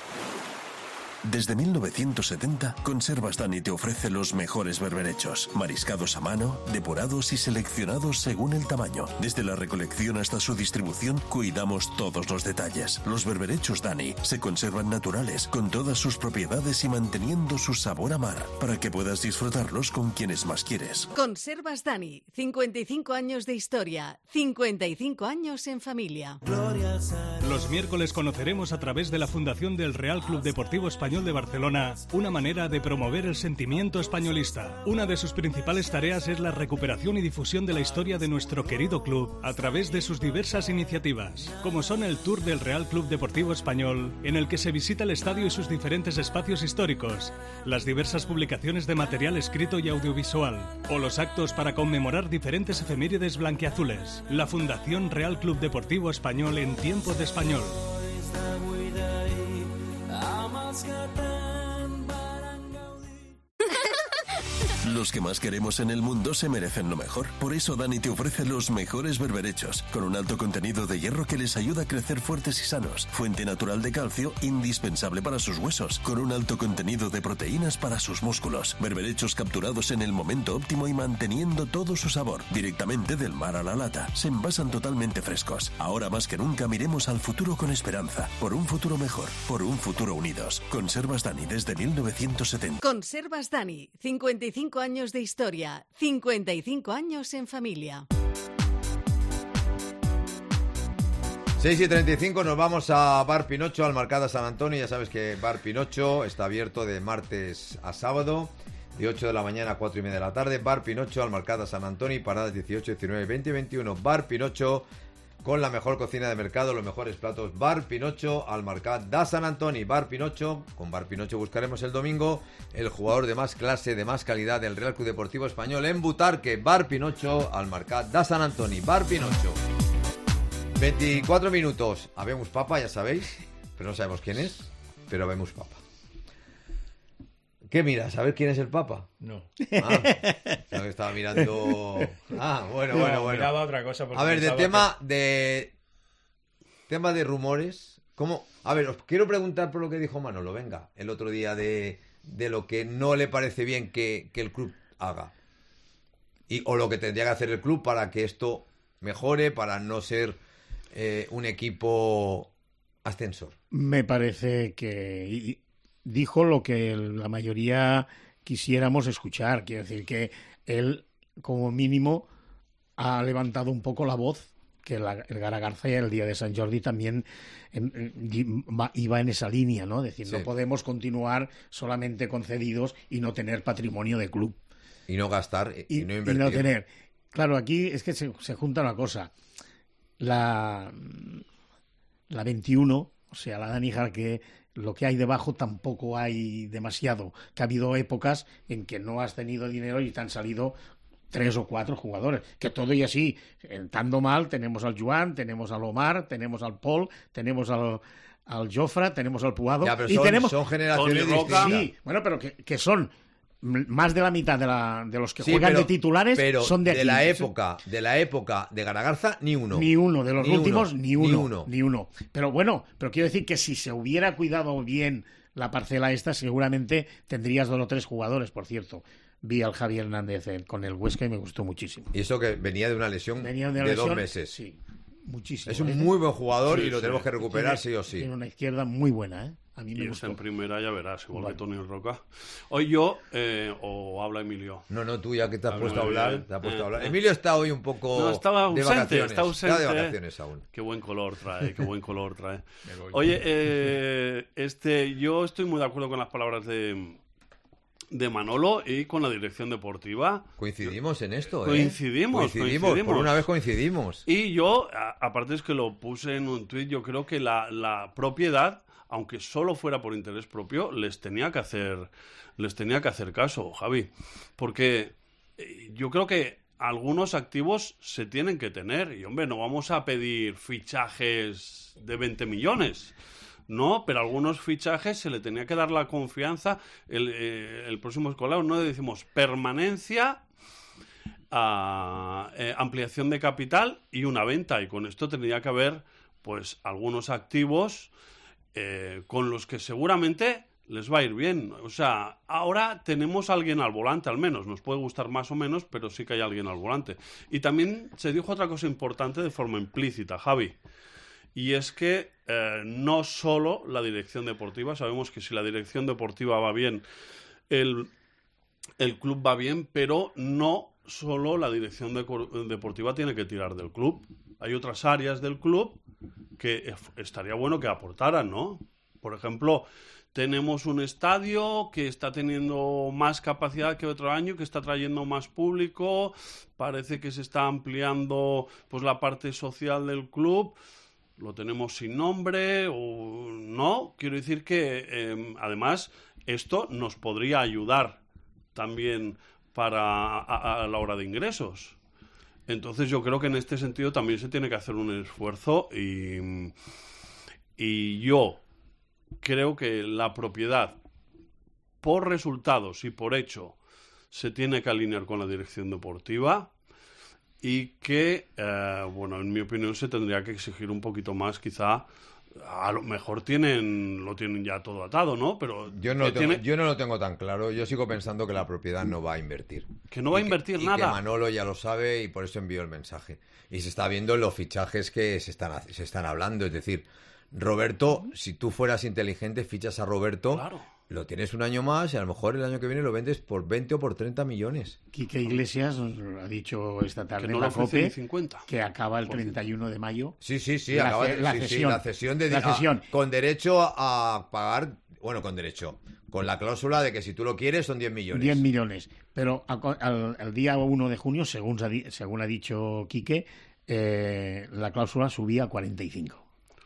Desde mil novecientos setenta, Conservas Dani te ofrece los mejores berberechos, mariscados a mano, depurados y seleccionados según el tamaño. Desde la recolección hasta su distribución, cuidamos todos los detalles. Los berberechos Dani se conservan naturales, con todas sus propiedades y manteniendo su sabor a mar, para que puedas disfrutarlos con quienes más quieres. Conservas Dani, cincuenta y cinco años de historia, cincuenta y cinco años en familia. Los miércoles conoceremos a través de la Fundación del Real Club Deportivo Español Español de Barcelona una manera de promover el sentimiento españolista. Una de sus principales tareas es la recuperación y difusión de la historia de nuestro querido club a través de sus diversas iniciativas, como son el Tour del Real Club Deportivo Español, en el que se visita el estadio y sus diferentes espacios históricos, las diversas publicaciones de material escrito y audiovisual, o los actos para conmemorar diferentes efemérides blanquiazules. La Fundación Real Club Deportivo Español en tiempo de español. Los que más queremos en el mundo se merecen lo mejor. Por eso Dani te ofrece los mejores berberechos, con un alto contenido de hierro que les ayuda a crecer fuertes y sanos. Fuente natural de calcio, indispensable para sus huesos, con un alto contenido de proteínas para sus músculos. Berberechos capturados en el momento óptimo y manteniendo todo su sabor, directamente del mar a la lata. Se envasan totalmente frescos. Ahora más que nunca miremos al futuro con esperanza. Por un futuro mejor, por un futuro unidos. Conservas Dani desde mil novecientos setenta. Conservas Dani, cincuenta y cinco años de historia, cincuenta y cinco años en familia. seis y treinta y cinco nos vamos a Bar Pinocho, al Marcada San Antonio. Ya sabes que Bar Pinocho está abierto de martes a sábado, de ocho de la mañana a cuatro y media de la tarde. Bar Pinocho, al Marcada San Antonio, paradas dieciocho, diecinueve, veinte y veintiuno. Bar Pinocho, con la mejor cocina de mercado, los mejores platos. Bar Pinocho, al Mercat de San Antoni. Bar Pinocho, con Bar Pinocho buscaremos el domingo el jugador de más clase, de más calidad del Real Club Deportivo Español en Butarque. Bar Pinocho, al Mercat de San Antoni. Bar Pinocho. veinticuatro minutos. Habemos papa, ya sabéis, pero no sabemos quién es, pero habemos papa. ¿Qué miras? ¿A ver quién es el Papa? No. Ah, no, que estaba mirando... Ah, bueno, No, bueno, bueno. miraba otra cosa porque A ver, de pensaba tema de... Tema de rumores... ¿Cómo? A ver, os quiero preguntar por lo que dijo Manolo, venga, el otro día de, de lo que no le parece bien que, que el club haga. Y, o lo que tendría que hacer el club para que esto mejore, para no ser eh, un equipo ascensor. Me parece que dijo lo que la mayoría quisiéramos escuchar. Quiero decir que él, como mínimo, ha levantado un poco la voz, que la, el Garagarza el día de San Jordi también en, en, iba en esa línea, ¿no? Es decir, sí. No podemos continuar solamente concedidos y no tener patrimonio de club. Y no gastar y, y no invertir. Y no tener. Claro, aquí es que se, se junta una cosa. La, la veintiuno, o sea, la Dani Jarque, lo que hay debajo tampoco hay demasiado. Que ha habido épocas en que no has tenido dinero y te han salido tres o cuatro jugadores. Que todo y así, estando mal, tenemos al Joan, tenemos al Omar, tenemos al Paul, tenemos al, al Jofra, tenemos al Puado. Ya, pero y son, tenemos... son generaciones distintas. Sí, bueno, pero que, que son... más de la mitad de, la, de los que sí, juegan pero, de titulares pero son de aquí. De la época, de la época de Garagarza, ni uno. Ni uno, de los ni últimos, uno, ni, uno, ni uno. Ni uno. Pero bueno, pero quiero decir que si se hubiera cuidado bien la parcela esta, seguramente tendrías dos o tres jugadores, por cierto. Vi al Javi Hernández con el Huesca y me gustó muchísimo. Y eso que venía de una lesión venía de, una de lesión, dos meses. Sí, muchísimo. Es un ¿eh? muy buen jugador sí, y lo sí. tenemos que recuperar tiene, sí o sí. Tiene una izquierda muy buena, ¿eh? A mí me y gustó. está en primera, ya verás, igual bueno. que Tony Roca. Hoy yo, eh, o habla Emilio. No, no, tú ya que te has Habla puesto a muy hablar, bien. te has puesto Eh, a hablar. eh. Emilio está hoy un poco No, estaba ausente, de vacaciones. está ausente. Está de vacaciones aún. Qué buen color trae, qué buen color trae. Oye, eh, este, yo estoy muy de acuerdo con las palabras de, de Manolo y con la dirección deportiva. Coincidimos en esto, ¿eh? Coincidimos, coincidimos, coincidimos. por una vez coincidimos. Y yo, a, aparte es que lo puse en un tuit, yo creo que la, la propiedad, aunque solo fuera por interés propio, les tenía que hacer, les tenía que hacer caso, Javi. Porque eh, yo creo que algunos activos se tienen que tener. Y, hombre, no vamos a pedir fichajes de veinte millones. No, pero algunos fichajes se le tenía que dar la confianza. El, eh, el próximo escolar, no decimos permanencia, a, eh, ampliación de capital y una venta. Y con esto tendría que haber, pues, algunos activos eh, con los que seguramente les va a ir bien. O sea, ahora tenemos a alguien al volante, al menos. Nos puede gustar más o menos, pero sí que hay alguien al volante. Y también se dijo otra cosa importante de forma implícita, Javi. Y es que eh, no solo la dirección deportiva, sabemos que si la dirección deportiva va bien, el, el club va bien, pero no solo la dirección de, deportiva tiene que tirar del club. Hay otras áreas del club que estaría bueno que aportaran, ¿no? Por ejemplo, tenemos un estadio que está teniendo más capacidad que otro año, que está trayendo más público, parece que se está ampliando pues la parte social del club, lo tenemos sin nombre o no. Quiero decir que eh, además esto nos podría ayudar también para a, a la hora de ingresos. Entonces yo creo que en este sentido también se tiene que hacer un esfuerzo y, y yo creo que la propiedad, por resultados y por hecho, se tiene que alinear con la dirección deportiva y que, eh, bueno, en mi opinión se tendría que exigir un poquito más, quizá. A lo mejor tienen lo tienen ya todo atado, ¿no? Pero yo no, lo tengo, tiene... yo no lo tengo tan claro. Yo sigo pensando que la propiedad no va a invertir. Que no va a y invertir que, nada. Y que Manolo ya lo sabe y por eso envió el mensaje. Y se está viendo en los fichajes que se están, se están hablando. Es decir, Roberto, si tú fueras inteligente, fichas a Roberto, claro. Lo tienes un año más y a lo mejor el año que viene lo vendes por veinte o por treinta millones. Quique Iglesias ha dicho esta tarde que no en la COPE que acaba el treinta y uno de mayo. Sí, sí, sí, la, acaba de, la, sí, cesión, sí, la cesión de la cesión. A, con derecho a pagar, bueno, con derecho, con la cláusula de que si tú lo quieres son diez millones. diez millones, pero al, al día uno de junio, según, según ha dicho Quique, eh, la cláusula subía a cuarenta y cinco.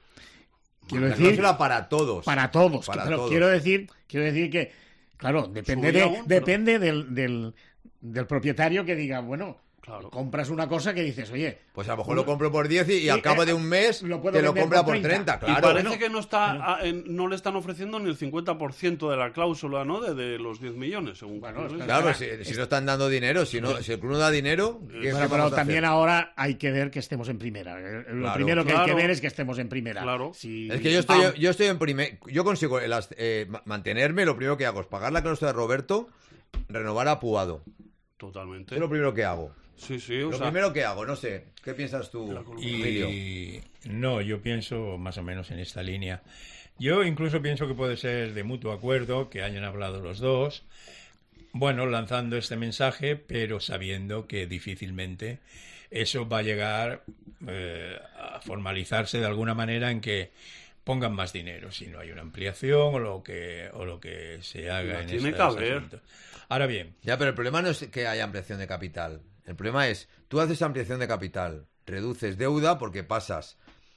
Quiero la decir, cláusula para todos. Para todos, para pero todos. quiero decir, quiero decir que, claro, depende, de, aún, depende pero... del, del, del propietario que diga, bueno, claro. Compras una cosa que dices, oye... Pues a lo mejor uno, lo compro por diez y, y al cabo eh, de un mes lo te lo compra por treinta, claro. Y parece bueno, que no está bueno. a, en, no le están ofreciendo ni el cincuenta por ciento de la cláusula, ¿no? De, de los diez millones, según... Bueno, claro, pues si, si no están dando dinero, si, no, si el club no da dinero... Bueno, pero también hacer? Ahora hay que ver que estemos en primera. Lo claro, primero que claro. hay que ver es que estemos en primera. Claro. Si... Es que yo estoy, yo, yo estoy en primer... Yo consigo las, eh, mantenerme, lo primero que hago es pagar la cláusula de Roberto, renovar a Puado. Totalmente. Es lo primero que hago. Sí, sí, o lo sea... primero que hago, no sé, ¿qué piensas tú, Emilio? Y... No, yo pienso más o menos en esta línea. Yo incluso pienso que puede ser de mutuo acuerdo, que hayan hablado los dos, bueno, lanzando este mensaje, pero sabiendo que difícilmente eso va a llegar eh, a formalizarse de alguna manera en que pongan más dinero, si no hay una ampliación o lo que, o lo que se haga no, en tiene estos que haber. asuntos. Ahora bien... Ya, pero el problema no es que haya ampliación de capital. El problema es, tú haces ampliación de capital, reduces deuda porque pasas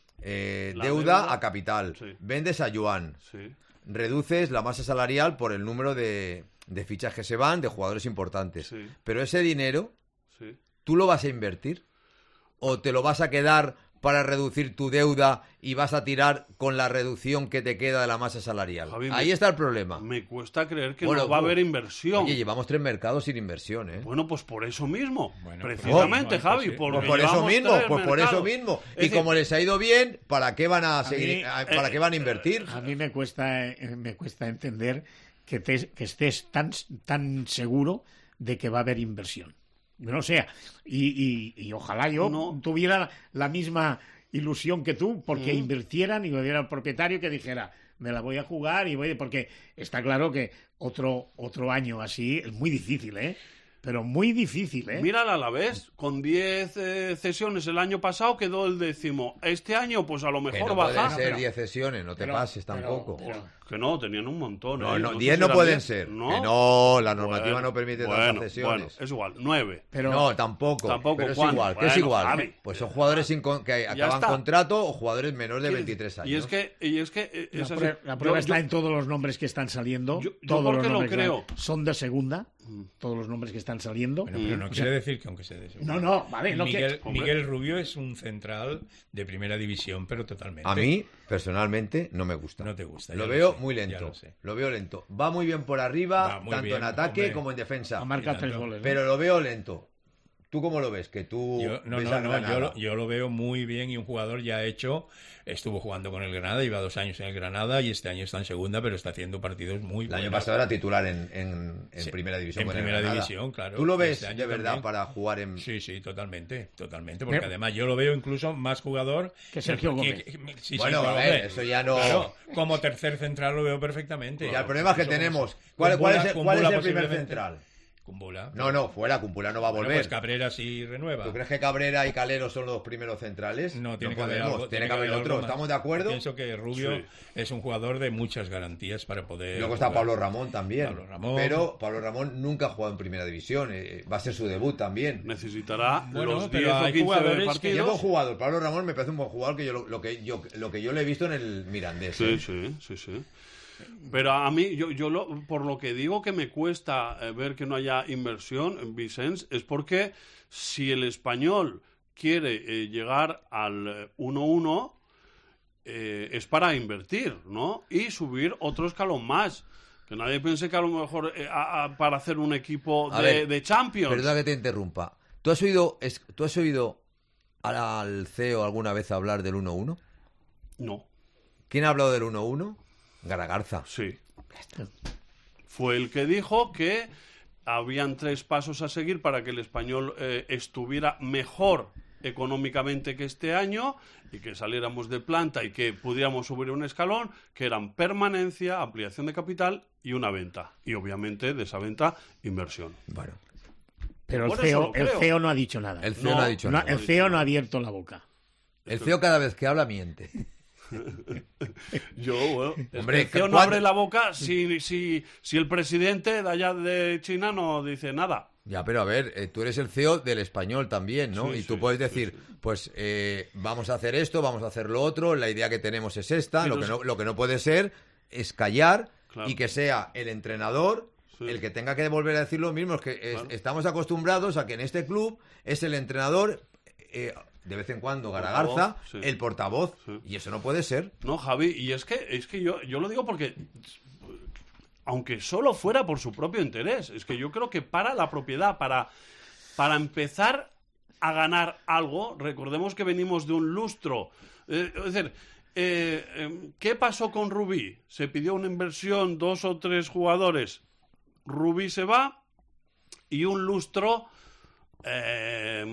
eh, deuda, deuda a capital, sí. Vendes a yuan, sí. Reduces la masa salarial por el número de, de fichas que se van, de jugadores importantes. Sí. Pero ese dinero, sí. ¿tú lo vas a invertir? ¿O te lo vas a quedar para reducir tu deuda y vas a tirar con la reducción que te queda de la masa salarial? Javi, ahí me, está el problema. Me cuesta creer que bueno, no va pues, a haber inversión. Oye, llevamos tres mercados sin inversión, ¿eh? Bueno, pues por eso mismo. Bueno, precisamente, pues, Javi. Pues, porque pues por eso mismo, pues por eso mismo. Y decir, como les ha ido bien, ¿para qué van a, a seguir? Mí, ¿Para eh, qué van a invertir? A mí me cuesta, eh, me cuesta entender que, te, que estés tan, tan seguro de que va a haber inversión. No sea, y, y, y ojalá yo no. tuviera la misma ilusión que tú, porque mm. invirtieran y me diera el propietario que dijera, me la voy a jugar y voy, porque está claro que otro otro año así es muy difícil, ¿eh? Pero muy difícil, ¿eh? Mira al Alavés, con diez eh, cesiones el año pasado quedó el décimo. Este año, pues a lo mejor que no baja. pueden ser diez cesiones, no te pero, pases pero, tampoco. Pero, que no, tenían un montón. No, ¿eh? no, no diez sé no si pueden diez. ser. No, que no, la normativa bueno, no permite bueno, tantas cesiones. Bueno, es igual, nueve. Pero, no, tampoco. Tampoco, pero es Juan. igual, Bueno, que es igual. Javi. Pues son jugadores sin con, que acaban está. contrato o jugadores menores de veintitrés años. Y es que, y es que eh, la, es prueba, la prueba yo, está yo, en todos los nombres que están saliendo. Yo, yo todos los lo nombres creo. Que son de segunda. Todos los nombres que están saliendo. Bueno, pero no o quiere sea, decir que aunque sea de segunda. No, no, vale. No Miguel, que... Miguel Rubio es un central de primera división, pero totalmente. A mí, personalmente, no me gusta. No te gusta. Lo veo lo muy lento. Lo, lo veo lento. Va muy bien por arriba, muy tanto bien, en ataque hombre. como en defensa. Marca tres goles. ¿no? Pero lo veo lento. ¿Tú cómo lo ves? Que tú yo, no, ves no, no, yo lo, yo lo veo muy bien y un jugador ya hecho, estuvo jugando con el Granada, lleva dos años en el Granada y este año está en segunda, pero está haciendo partidos muy buenos. El año pasado era titular en, en, en sí, primera división. En primera división, claro. ¿Tú lo ves este de verdad también. para jugar en...? Sí, sí, totalmente, totalmente, porque pero, además yo lo veo incluso más jugador que Sergio Gómez. Que, que, sí, bueno, sí, a ver, eso ya no... Claro, como tercer central lo veo perfectamente. Y el problema es que tenemos... ¿Cuál, cuál, es, el, cuál es el primer central? Kumbula. No, no, fuera, Kumbula no va a Bueno, volver. pues Cabrera sí renueva. ¿Tú crees que Cabrera y Calero son los primeros centrales? No, tiene no que haber podemos, algo. Tiene que haber otro. más. ¿Estamos de acuerdo? Pienso que Rubio Sí. es un jugador de muchas garantías para poder. Luego está jugar. Pablo Ramón también. Pablo Ramón. Pero Pablo Ramón nunca ha jugado en primera división. eh, va a ser su debut también. Necesitará Bueno, los pero diez o hay quince jugadores que- Y es partidos. buen jugador. Pablo Ramón me parece un buen jugador que yo lo, lo que yo lo que yo le he visto en el Mirandés. Sí, ¿eh? sí, sí, sí. Pero a mí, yo, yo lo, por lo que digo que me cuesta eh, ver que no haya inversión, Vicens, es porque si el Español quiere eh, llegar al uno uno, eh, es para invertir, ¿no? Y subir otro escalón más. Que nadie piense que a lo mejor eh, a- a- para hacer un equipo A de, ver, de Champions. Perdona que te interrumpa. ¿Tú has oído, es- ¿tú has oído al C E O alguna vez hablar del uno uno? No, ¿Quién ha hablado del uno uno? Garagarza. sí. Fue el que dijo que habían tres pasos a seguir para que el Español eh, estuviera mejor económicamente que este año y que saliéramos de planta y que pudiéramos subir un escalón, que eran permanencia, ampliación de capital y una venta. Y obviamente de esa venta, inversión. Bueno, Pero el Por C E eso O, lo el creo. C E O no ha dicho nada. el C E O no, No, ha dicho No, nada. el C E O no ha abierto la boca. El C E O cada vez que habla miente. Yo, bueno, Hombre, el C E O no ¿cuándo- abre la boca si, si, si el presidente de allá de China no dice nada. Ya, pero a ver, eh, tú eres el C E O del Español también, ¿no? Sí, y tú sí, puedes sí, decir, sí. pues eh, vamos a hacer esto, vamos a hacer lo otro, la idea que tenemos es esta, Pero lo que, es- no, lo que no puede ser es callar Claro. y que sea el entrenador Sí. el que tenga que volver a decir lo mismo. Es que es- Claro. estamos acostumbrados a que en este club es el entrenador, eh, de vez en cuando Garagarza, Portavoz, sí. el portavoz, Sí. y eso no puede ser. No, Javi, y es que, es que yo, yo lo digo porque, aunque solo fuera por su propio interés, es que yo creo que para la propiedad, para, para empezar a ganar algo, recordemos que venimos de un lustro. Eh, es decir, eh, eh, ¿qué pasó con Rubí? Se pidió una inversión, dos o tres jugadores, Rubí se va y un lustro... Eh,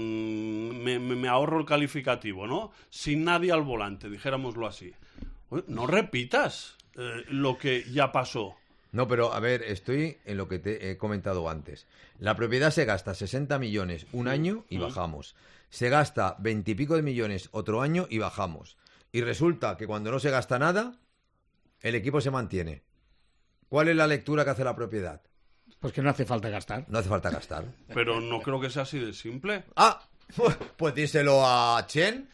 me, me- me ahorro el calificativo, ¿no? Sin nadie al volante, dijéramoslo así. Oye, no repitas eh, lo que ya pasó. No, pero a ver, estoy en lo que te he comentado antes. La propiedad se gasta sesenta millones un año y Mm. bajamos. Se gasta veinte y pico de millones otro año y bajamos. Y resulta que cuando no se gasta nada, el equipo se mantiene. ¿Cuál es la lectura que hace la propiedad? Pues que no hace falta gastar. No hace falta gastar. Pero no creo que sea así de simple. Ah, pues díselo a Chen.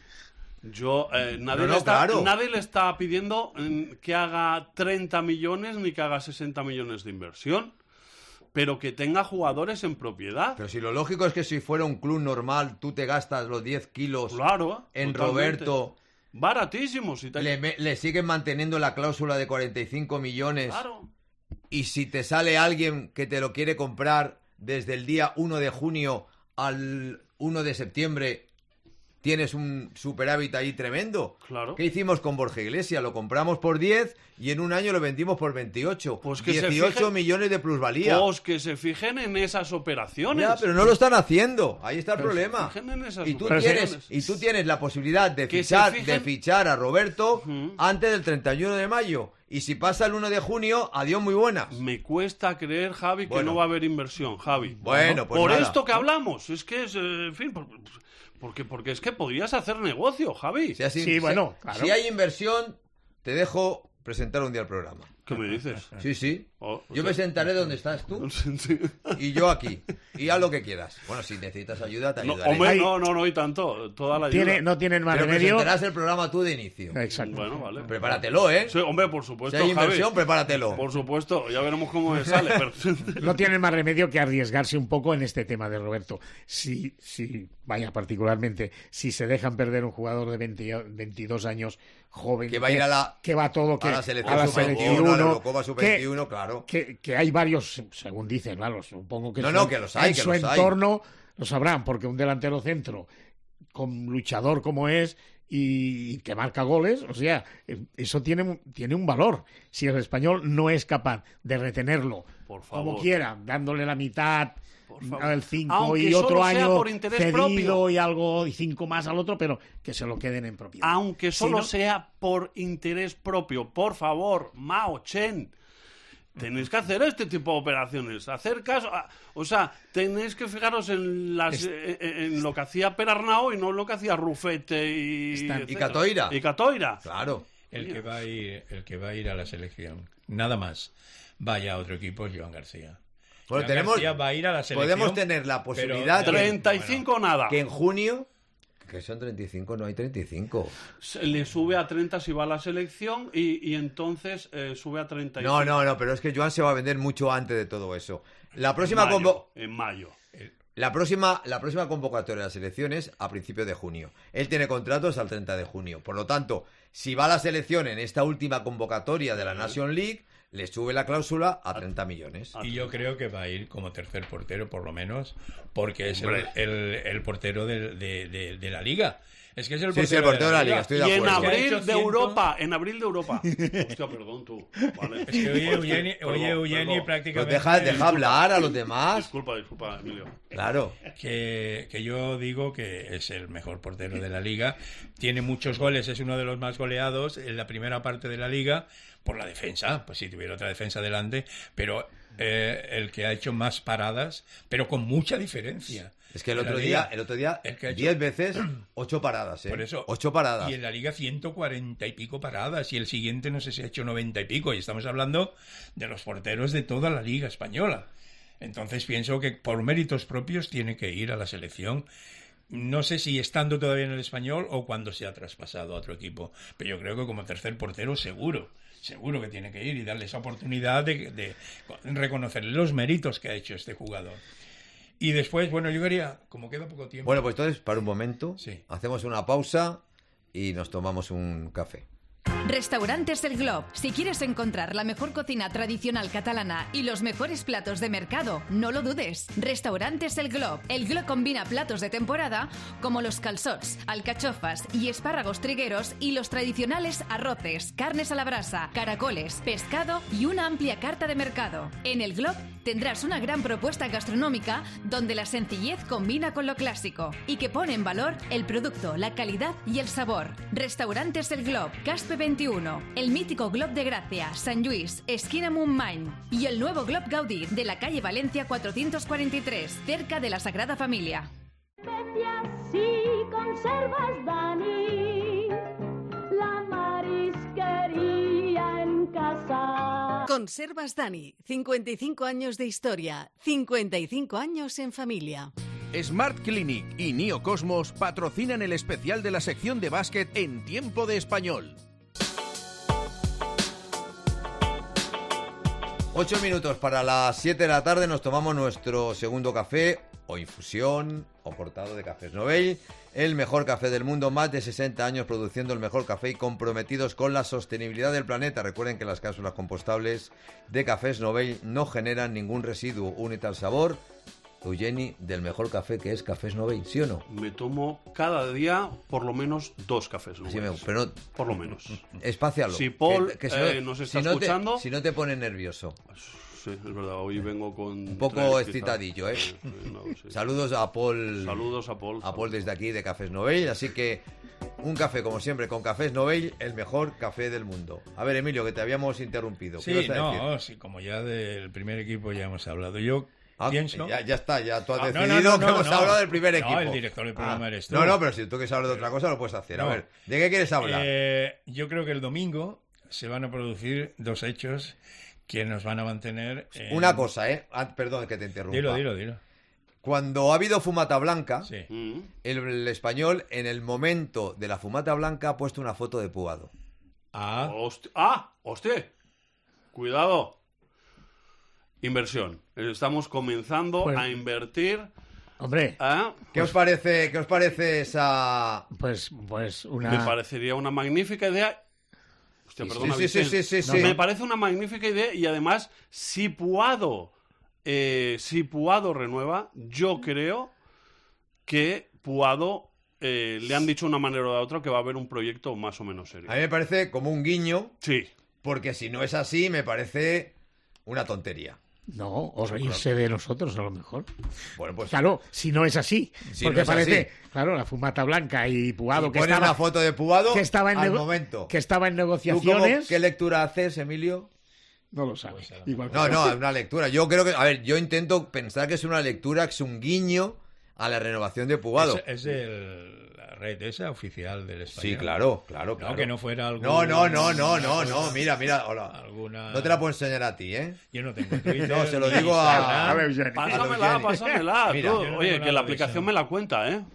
Yo, eh, nadie, No, le no, está, claro. nadie le está pidiendo mm, que haga treinta millones ni que haga sesenta millones de inversión, pero que tenga jugadores en propiedad. Pero si lo lógico es que si fuera un club normal, tú te gastas los diez kilos Claro. en totalmente. Roberto, Baratísimo. Si te... le, me- le siguen manteniendo la cláusula de cuarenta y cinco millones. Claro. Y si te sale alguien que te lo quiere comprar desde el día uno de junio al uno de septiembre, tienes un superávit ahí tremendo. Claro. ¿Qué hicimos con Borja Iglesias? Lo compramos por diez y en un año lo vendimos por veintiocho. Pues que se dieciocho fijen- millones de plusvalía. Pues que se fijen en esas operaciones. Ya, pero no lo están haciendo. Ahí está el problema. fijen en esas Y tú, operaciones. tienes, y tú tienes la posibilidad de Que se fichar, fijen- de fichar a Roberto Ujú. antes del treinta y uno de mayo. Y si pasa el uno de junio, adiós muy buenas. Me cuesta creer, Javi, que Bueno. no va a haber inversión, Javi. Bueno, pues por nada. esto que hablamos. Es que es, eh, en fin, por- porque, porque es que podrías hacer negocio, Javi. Si así- Sí, si- bueno, claro. Si hay inversión, te dejo presentar un día el programa. ¿Qué me dices? Sí, sí. Oh, o Yo sea- me sentaré donde estás tú Sí. y yo aquí. Y haz lo que quieras. Bueno, si necesitas ayuda, te No, ayudaré. hombre, Hay- no, no, no, y tanto. Toda la ayuda. Tiene, no tienen más Pero remedio. presentarás el programa tú de inicio. Exacto. Bueno, vale. Prepáratelo, ¿eh? Sí, hombre, por Si supuesto, hay inversión, Javi. prepáratelo. Por supuesto, ya veremos cómo me sale. pero- No tienen más remedio que arriesgarse un poco en este tema de Roberto. Si, si, vaya, particularmente, si se dejan perder un jugador de veinte, veintidós años, joven, Que va a ir a la- que va todo, que a la selección a la sub veintiuno, selección a la uno, Eurocopa sub que- veintiuno, claro. Que, que hay varios, según dicen, claro, supongo que, No, en no, su- que los hay, en que su los hay. entorno lo sabrán, porque un delantero centro, con luchador como es, y que marca goles, o sea, eso tiene, tiene un valor. Si el español no es capaz de retenerlo Por favor. como quiera, dándole la mitad Por favor. al cinco Aunque y solo otro sea año por interés cedido propio. y algo y cinco más al otro, pero que se lo queden en propiedad. Aunque Si solo no- sea por interés propio. Por favor, Mao Chen. tenéis que hacer este tipo de operaciones, hacer caso, a, o sea, tenéis que fijaros en las Es... en, en lo que hacía Perarnau y no en lo que hacía Rufete y Están... Y Catoira. Y Catoira. Claro. El que va a ir, el que va a ir a la selección, nada más, vaya a otro equipo es Joan García. Bueno, Joan tenemos, García va a ir a la selección. podemos tener la posibilidad pero- de treinta y cinco bueno, nada. que en junio, que son treinta y cinco, no hay treinta y cinco. Se le sube a treinta si va a la selección y, y entonces eh, sube a treinta y cinco. No, no, no, pero es que Joan se va a vender mucho antes de todo eso. La próxima, en mayo, convo- en mayo. la próxima, la próxima convocatoria de las elecciones a principios de junio. Él tiene contratos al treinta de junio. Por lo tanto, si va a la selección en esta última convocatoria de la Nation League, le sube la cláusula a treinta millones. Y yo creo que va a ir como tercer portero, por lo menos, porque es el, Hombre. el, el portero de, de, de, de la liga. Es que es el Sí, portero, sí, el portero de la liga, estoy de Y en acuerdo. Que ha abril hecho de ciento- Europa, en abril de Europa. Hostia, perdón tú. Vale. Es que oye, Eugeni, Perdón, oye, Eugeni perdón. prácticamente... Pues deja, deja hablar a los demás. Disculpa, disculpa, Emilio. Claro. Que, que yo digo que es el mejor portero de la liga. Tiene muchos goles, es uno de los más goleados en la primera parte de la liga por la defensa. Pues si tuviera otra defensa delante, pero eh, el que ha hecho más paradas, pero con mucha diferencia. Es que el En la otro liga, día, el otro día, el que ha hecho- diez veces, ocho paradas, ¿eh? Por eso. Ocho paradas. Y en la liga ciento cuarenta y pico paradas. Y el siguiente no sé si ha hecho noventa y pico. Y estamos hablando de los porteros de toda la liga española. Entonces pienso que por méritos propios tiene que ir a la selección. No sé si estando todavía en el Español o cuando se ha traspasado a otro equipo. Pero yo creo que como tercer portero seguro. Seguro que tiene que ir y darle esa oportunidad de, de reconocerle los méritos que ha hecho este jugador. Y después, bueno, yo quería, como queda poco tiempo... Bueno, pues entonces, para un momento, Sí. hacemos una pausa y nos tomamos un café. Restaurantes El Glob. Si quieres encontrar la mejor cocina tradicional catalana y los mejores platos de mercado, no lo dudes. Restaurantes El Glob. El Glob combina platos de temporada como los calçots, alcachofas y espárragos trigueros y los tradicionales arroces, carnes a la brasa, caracoles, pescado y una amplia carta de mercado. En El Glob tendrás una gran propuesta gastronómica donde la sencillez combina con lo clásico y que pone en valor el producto, la calidad y el sabor. Restaurantes El Glob, Caspe veintiuno, el mítico Glob de Gracia, San Luis, esquina Montmany y el nuevo Glob Gaudí de la calle Valencia cuatrocientos cuarenta y tres, cerca de la Sagrada Familia. Especias y conservas, Dani, la marisquería en casa. Conservas Dani, cincuenta y cinco años de historia, cincuenta y cinco años en familia. Smart Clinic y Neocosmos patrocinan el especial de la sección de básquet en Tiempo de Español. Ocho minutos para las siete de la tarde, nos tomamos nuestro segundo café, o infusión, o cortado de Cafés Novell, el mejor café del mundo, más de sesenta años produciendo el mejor café y comprometidos con la sostenibilidad del planeta. Recuerden que las cápsulas compostables de Cafés Novell no generan ningún residuo, únete al sabor, Eugeni, del mejor café que es Cafés Novell, ¿sí o no? Me tomo cada día por lo menos dos cafés Sí, Novell. me- pero Por lo menos. espácialo. Si Paul, que, que si eh, nos está si no te- escuchando- si no te pone nervioso. Sí, es verdad, hoy vengo con... Un poco tres, quizá. excitadillo, ¿eh? Sí, sí, no, sí. Saludos a Paul. Saludos a Paul. A Paul desde aquí de Cafés Novell, así que un café como siempre con Cafés Novell, el mejor café del mundo. A ver, Emilio, que te habíamos interrumpido. ¿Qué Sí, vas a decir? no, sí, como ya del primer equipo ya hemos hablado. Yo Ah, pienso... ya, ya está, ya tú has Ah, no, decidido no, no, que no, hemos no. hablado del primer No, equipo. el director del programa Ah, eres tú. No, no, pero si tú quieres hablar de otra cosa lo puedes hacer. A No. ver, ¿de qué quieres hablar? Eh, yo creo que el domingo se van a producir dos hechos que nos van a mantener... en- Una cosa, ¿eh? Ah, perdón que te interrumpa. Dilo, dilo, dilo. Cuando ha habido fumata blanca, Sí. Mm. el, el español en el momento de la fumata blanca ha puesto una foto de Puado. Ah, Hosti- ¡Ah! ¡Hostia! Cuidado. Inversión. Estamos comenzando Pues- a invertir. Hombre, ¿eh? ¿Qué os parece, qué os parece esa...? pues, pues una... Me parecería una magnífica idea. Hostia, Sí, perdona, sí, sí, Vicente. sí, sí, No, sí. Me parece una magnífica idea y además, si Puado, eh, si Puado renueva, yo creo que Puado eh, le han dicho de una manera o de otra que va a haber un proyecto más o menos serio. A mí me parece como un guiño, Sí. porque si no es así, me parece una tontería. No, o reírse de nosotros a lo mejor. Bueno, pues Claro, si no es así. Si porque no es parece, así. claro, la fumata blanca y Puado y que pone estaba, una foto de Puado que estaba en al nego- momento. que estaba en ¿Tú cómo- negociaciones. qué lectura haces, Emilio? No lo sabe. Igual que No, yo. no, es una lectura. Yo creo que, a ver, yo intento pensar que es una lectura, que es un guiño a la renovación de Pugado. Es, es el, la red esa oficial del español. Sí, claro, claro, No, claro. que no fuera algo. No, no, no, no, no, no, mira, mira, hola. Alguna... No te la puedo enseñar a ti, ¿eh? Yo no tengo Twitter. No, se lo ni digo a... Instagram. A ver, Eugeni. Pásamela, pásamela. Mira, tú. yo no Oye, tengo que nada la de aplicación eso. me la cuenta, ¿eh?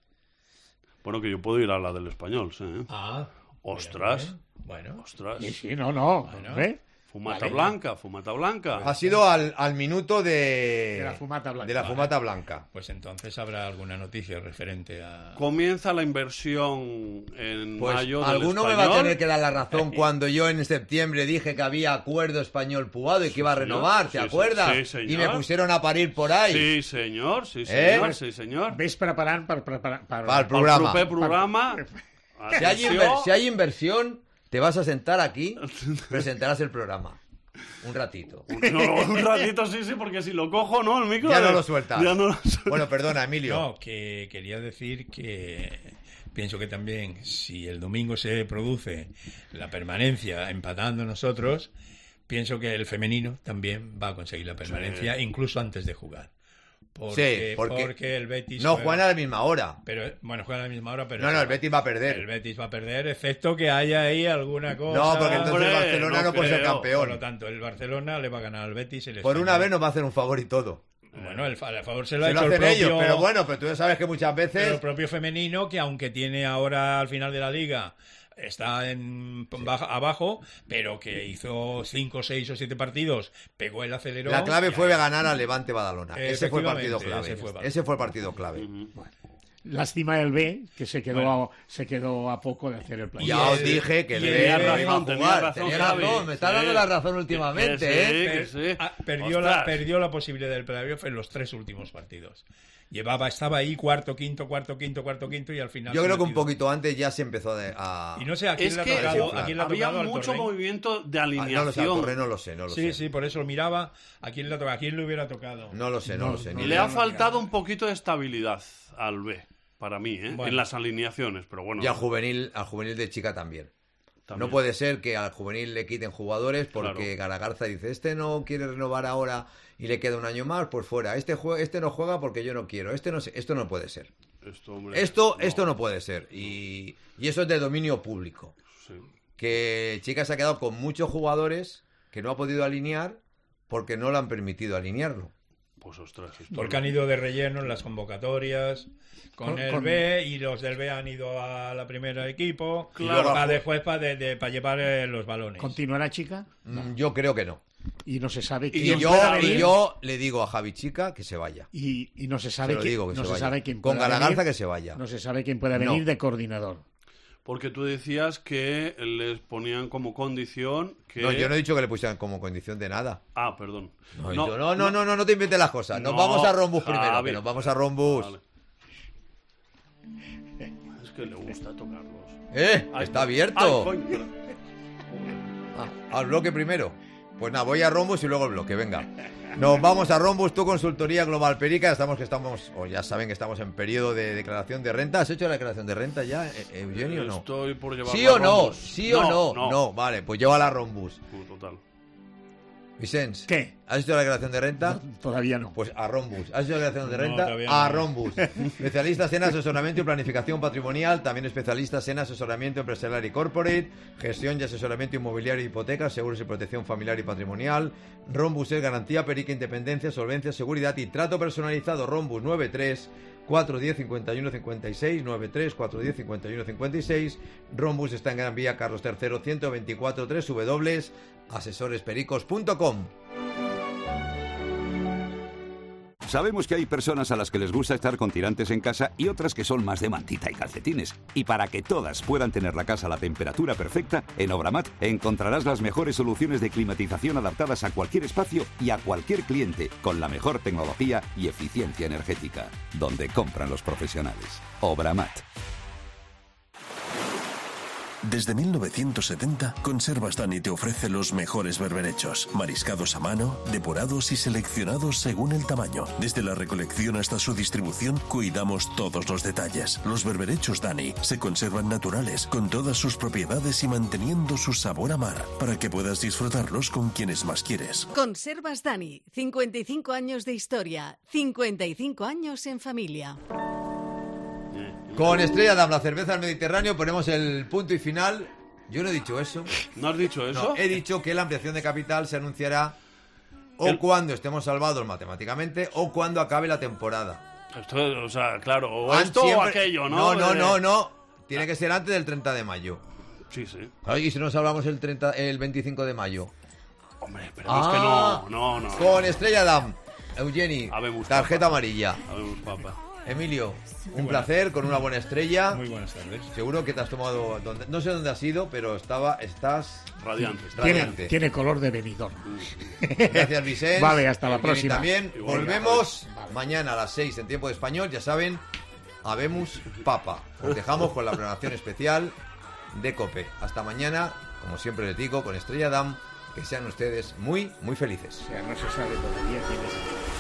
Bueno, que yo puedo ir a la del español, sí. ¿eh? Ah. Ostras, Bueno. ostras. Sí, sí, no, no. Bueno. hombre. Fumata Vale. blanca, fumata blanca. Ha sido al, al minuto de... De la fumata blanca. De la fumata blanca. Pues entonces habrá alguna noticia referente a. Comienza la inversión en Pues mayo del alguno me español. va a tener que dar la razón cuando yo en septiembre dije que había acuerdo español Pugado y que iba a señor. renovar, ¿te Sí, sí, acuerdas? sí, señor. Y me pusieron a parir por ahí. Sí, señor, sí, ¿Eh? señor, sí, señor. Ves preparant per, per, per, per, Para el programa. Al proper programa. Si hay, atenció. inver- si hay inversión, te vas a sentar aquí, presentarás el programa. Un ratito. No, un ratito sí, sí, porque si lo cojo, ¿no? El micro. Ya no eh, lo sueltas. Ya no lo sueltas. Bueno, perdona, Emilio. No, que quería decir que pienso que también si el domingo se produce la permanencia empatando nosotros, pienso que el femenino también va a conseguir la permanencia Sí. incluso antes de jugar. Porque, Sí, porque porque el Betis no juega- juegan a la misma hora. Pero bueno, juegan a la misma hora, pero No, no, el Betis va a el perder. Betis va a perder, excepto que haya ahí alguna cosa. No, porque entonces Hombre, el Barcelona no, no puede ser creo. Por lo campeón. tanto, el Barcelona le va a ganar al Betis. El Por una Español- vez nos va a hacer un favor y todo. Bueno, el, fa- el favor se lo ha Se lo hecho hacen el propio, ellos, pero bueno, pero tú ya sabes que muchas pero veces... el propio femenino, que aunque tiene ahora al final de la liga, está en baja- abajo, pero que hizo cinco, seis o siete partidos, pegó el acelerón. La clave y fue ahí- ganar al Levante Badalona. Ese fue el partido clave. Efectivamente, ese fue Badalona. Ese fue el partido clave. Lástima el B, que se quedó, Bueno. a, se quedó a poco de hacer el plan. Y Ya os el- dije que el y el- B Tenía no iba a razón, tenía jugar. razón, Tenía Javi. razón, me está Sí. dando la razón últimamente, Que sí, ¿eh? que sí. Ah, perdió, Ostras. la, perdió la posibilidad del playoff en los tres últimos partidos. Llevaba, estaba ahí cuarto, quinto, cuarto, quinto, cuarto, quinto y al final. Yo se creo que un metido. poquito antes ya se empezó a... a- Y no sé a quién Es le ha que tocado, sí, a quién le ha había tocado al mucho Torrent. movimiento de Ah, no lo sé, al alineación. Torre no lo sé, no lo Sí, sé. sí, por eso lo miraba. ¿A quién le ha tocado? ¿A quién le hubiera tocado? No lo sé, no, No, lo sé. no, ni Le idea. ha faltado un poquito de estabilidad al B, para mí, ¿eh? Bueno. En las alineaciones, pero bueno. Y al juvenil, al juvenil de chica también. también. No puede ser que al juvenil le quiten jugadores porque Claro. Garagarza dice, este no quiere renovar ahora y le queda un año más, pues fuera. Este jue- este no juega porque yo no quiero. Este no sé, esto no puede ser. Esto, hombre, Esto, esto no puede ser. Y, y eso es de dominio público. Sí. Que Chica se ha quedado con muchos jugadores que no ha podido alinear porque no le han permitido alinearlo. Pues ostras. esto Porque no- han ido de relleno en las convocatorias con, Con- el con- B y los del B han ido a la primera equipo. Claro. Para después para de, de- para llevar eh, los balones. ¿Continuará Chica? Mm, Yo creo que no. Y no se sabe Y quién yo, pueda y venir. yo le digo a Javi Chica que se vaya. Y, y no se Se sabe lo quién, digo que no se se vaya. sabe quién Con pueda Garagarza venir, que se vaya. No se sabe quién pueda No. venir de coordinador. Porque tú decías que les ponían como condición que... No, yo no he dicho que le pusieran como condición de nada. Ah, perdón. No, yo- no, no, no, no, no te inventes las cosas. Nos No, vamos a Rombus primero, Javi. que nos vamos a Rombus. Vale. Es que le gusta tocarlos. ¿Eh? Ay, Está ay, abierto. coño, pero- Ah, al bloque primero. Pues nada, voy a Rombus y luego el bloque, venga. Nos vamos a Rombus, tu consultoría Global Perica. Estamos que estamos, o ya saben que estamos en periodo de declaración de renta. ¿Has hecho la declaración de renta ya, eh, Eugenio, o no? Estoy por llevar ¿Sí la o no? Rombus. ¿Sí o no? No, No, vale, pues lleva la Rombus. no, total. Vicens, ¿Qué? ¿has hecho la declaración de renta? Todavía no. Pues a Rombus. ¿Has hecho la declaración de No, renta? todavía a no. Rombus. Especialistas en asesoramiento y planificación patrimonial, también especialistas en asesoramiento empresarial y corporate, gestión y asesoramiento inmobiliario y hipotecas, seguros y protección familiar y patrimonial. Rombus es garantía, perica, independencia, solvencia, seguridad y trato personalizado. Rombus nueve tres cuatro uno cero cincuenta y uno cincuenta y seis, nueve tres cuatro uno cero cincuenta y uno cincuenta y seis. Rombus está en Gran Vía Carlos tercero ciento veinticuatro, w w w punto asesores pericos punto com. Sabemos que hay personas a las que les gusta estar con tirantes en casa y otras que son más de mantita y calcetines. Y para que todas puedan tener la casa a la temperatura perfecta, en Obramat encontrarás las mejores soluciones de climatización adaptadas a cualquier espacio y a cualquier cliente, con la mejor tecnología y eficiencia energética. Donde compran los profesionales. Obramat. Desde mil novecientos setenta, Conservas Dani te ofrece los mejores berberechos, mariscados a mano, depurados y seleccionados según el tamaño. Desde la recolección hasta su distribución, cuidamos todos los detalles. Los berberechos Dani se conservan naturales, con todas sus propiedades y manteniendo su sabor a mar, para que puedas disfrutarlos con quienes más quieres. Conservas Dani, cincuenta y cinco años de historia, cincuenta y cinco años en familia. Con Estrella Damm, la cerveza del Mediterráneo, ponemos el punto y final. Yo no he dicho eso. ¿No has dicho eso? No, he dicho que la ampliación de capital se anunciará o el... cuando estemos salvados matemáticamente o cuando acabe la temporada. Esto, o sea, claro, o Han esto siempre... o aquello, ¿no? No, no, de... no, no. Tiene que ser antes del treinta de mayo. Sí, sí. ¿Y si nos hablamos el, treinta, el veinticinco de mayo? Hombre, esperemos ah, que no, no, no. Con Estrella Damm, Eugeni, tarjeta papa. amarilla. Habemos papa. Emilio, Muy un buena. placer, con una buena estrella. Muy buenas tardes. Seguro que te has tomado... Donde, no sé dónde has ido, pero estaba, estás... Radiante. radiante. Tiene, tiene color de Benidorm. Gracias, Vicente. Vale, hasta la Eugeni próxima. También Igual, volvemos vale. mañana a las seis en tiempo de español. Ya saben, habemos papa. Os dejamos con la programación especial de COPE. Hasta mañana, como siempre les digo, con Estrella Damm. Que sean ustedes muy, muy felices. O sea, no se sabe todavía quién es el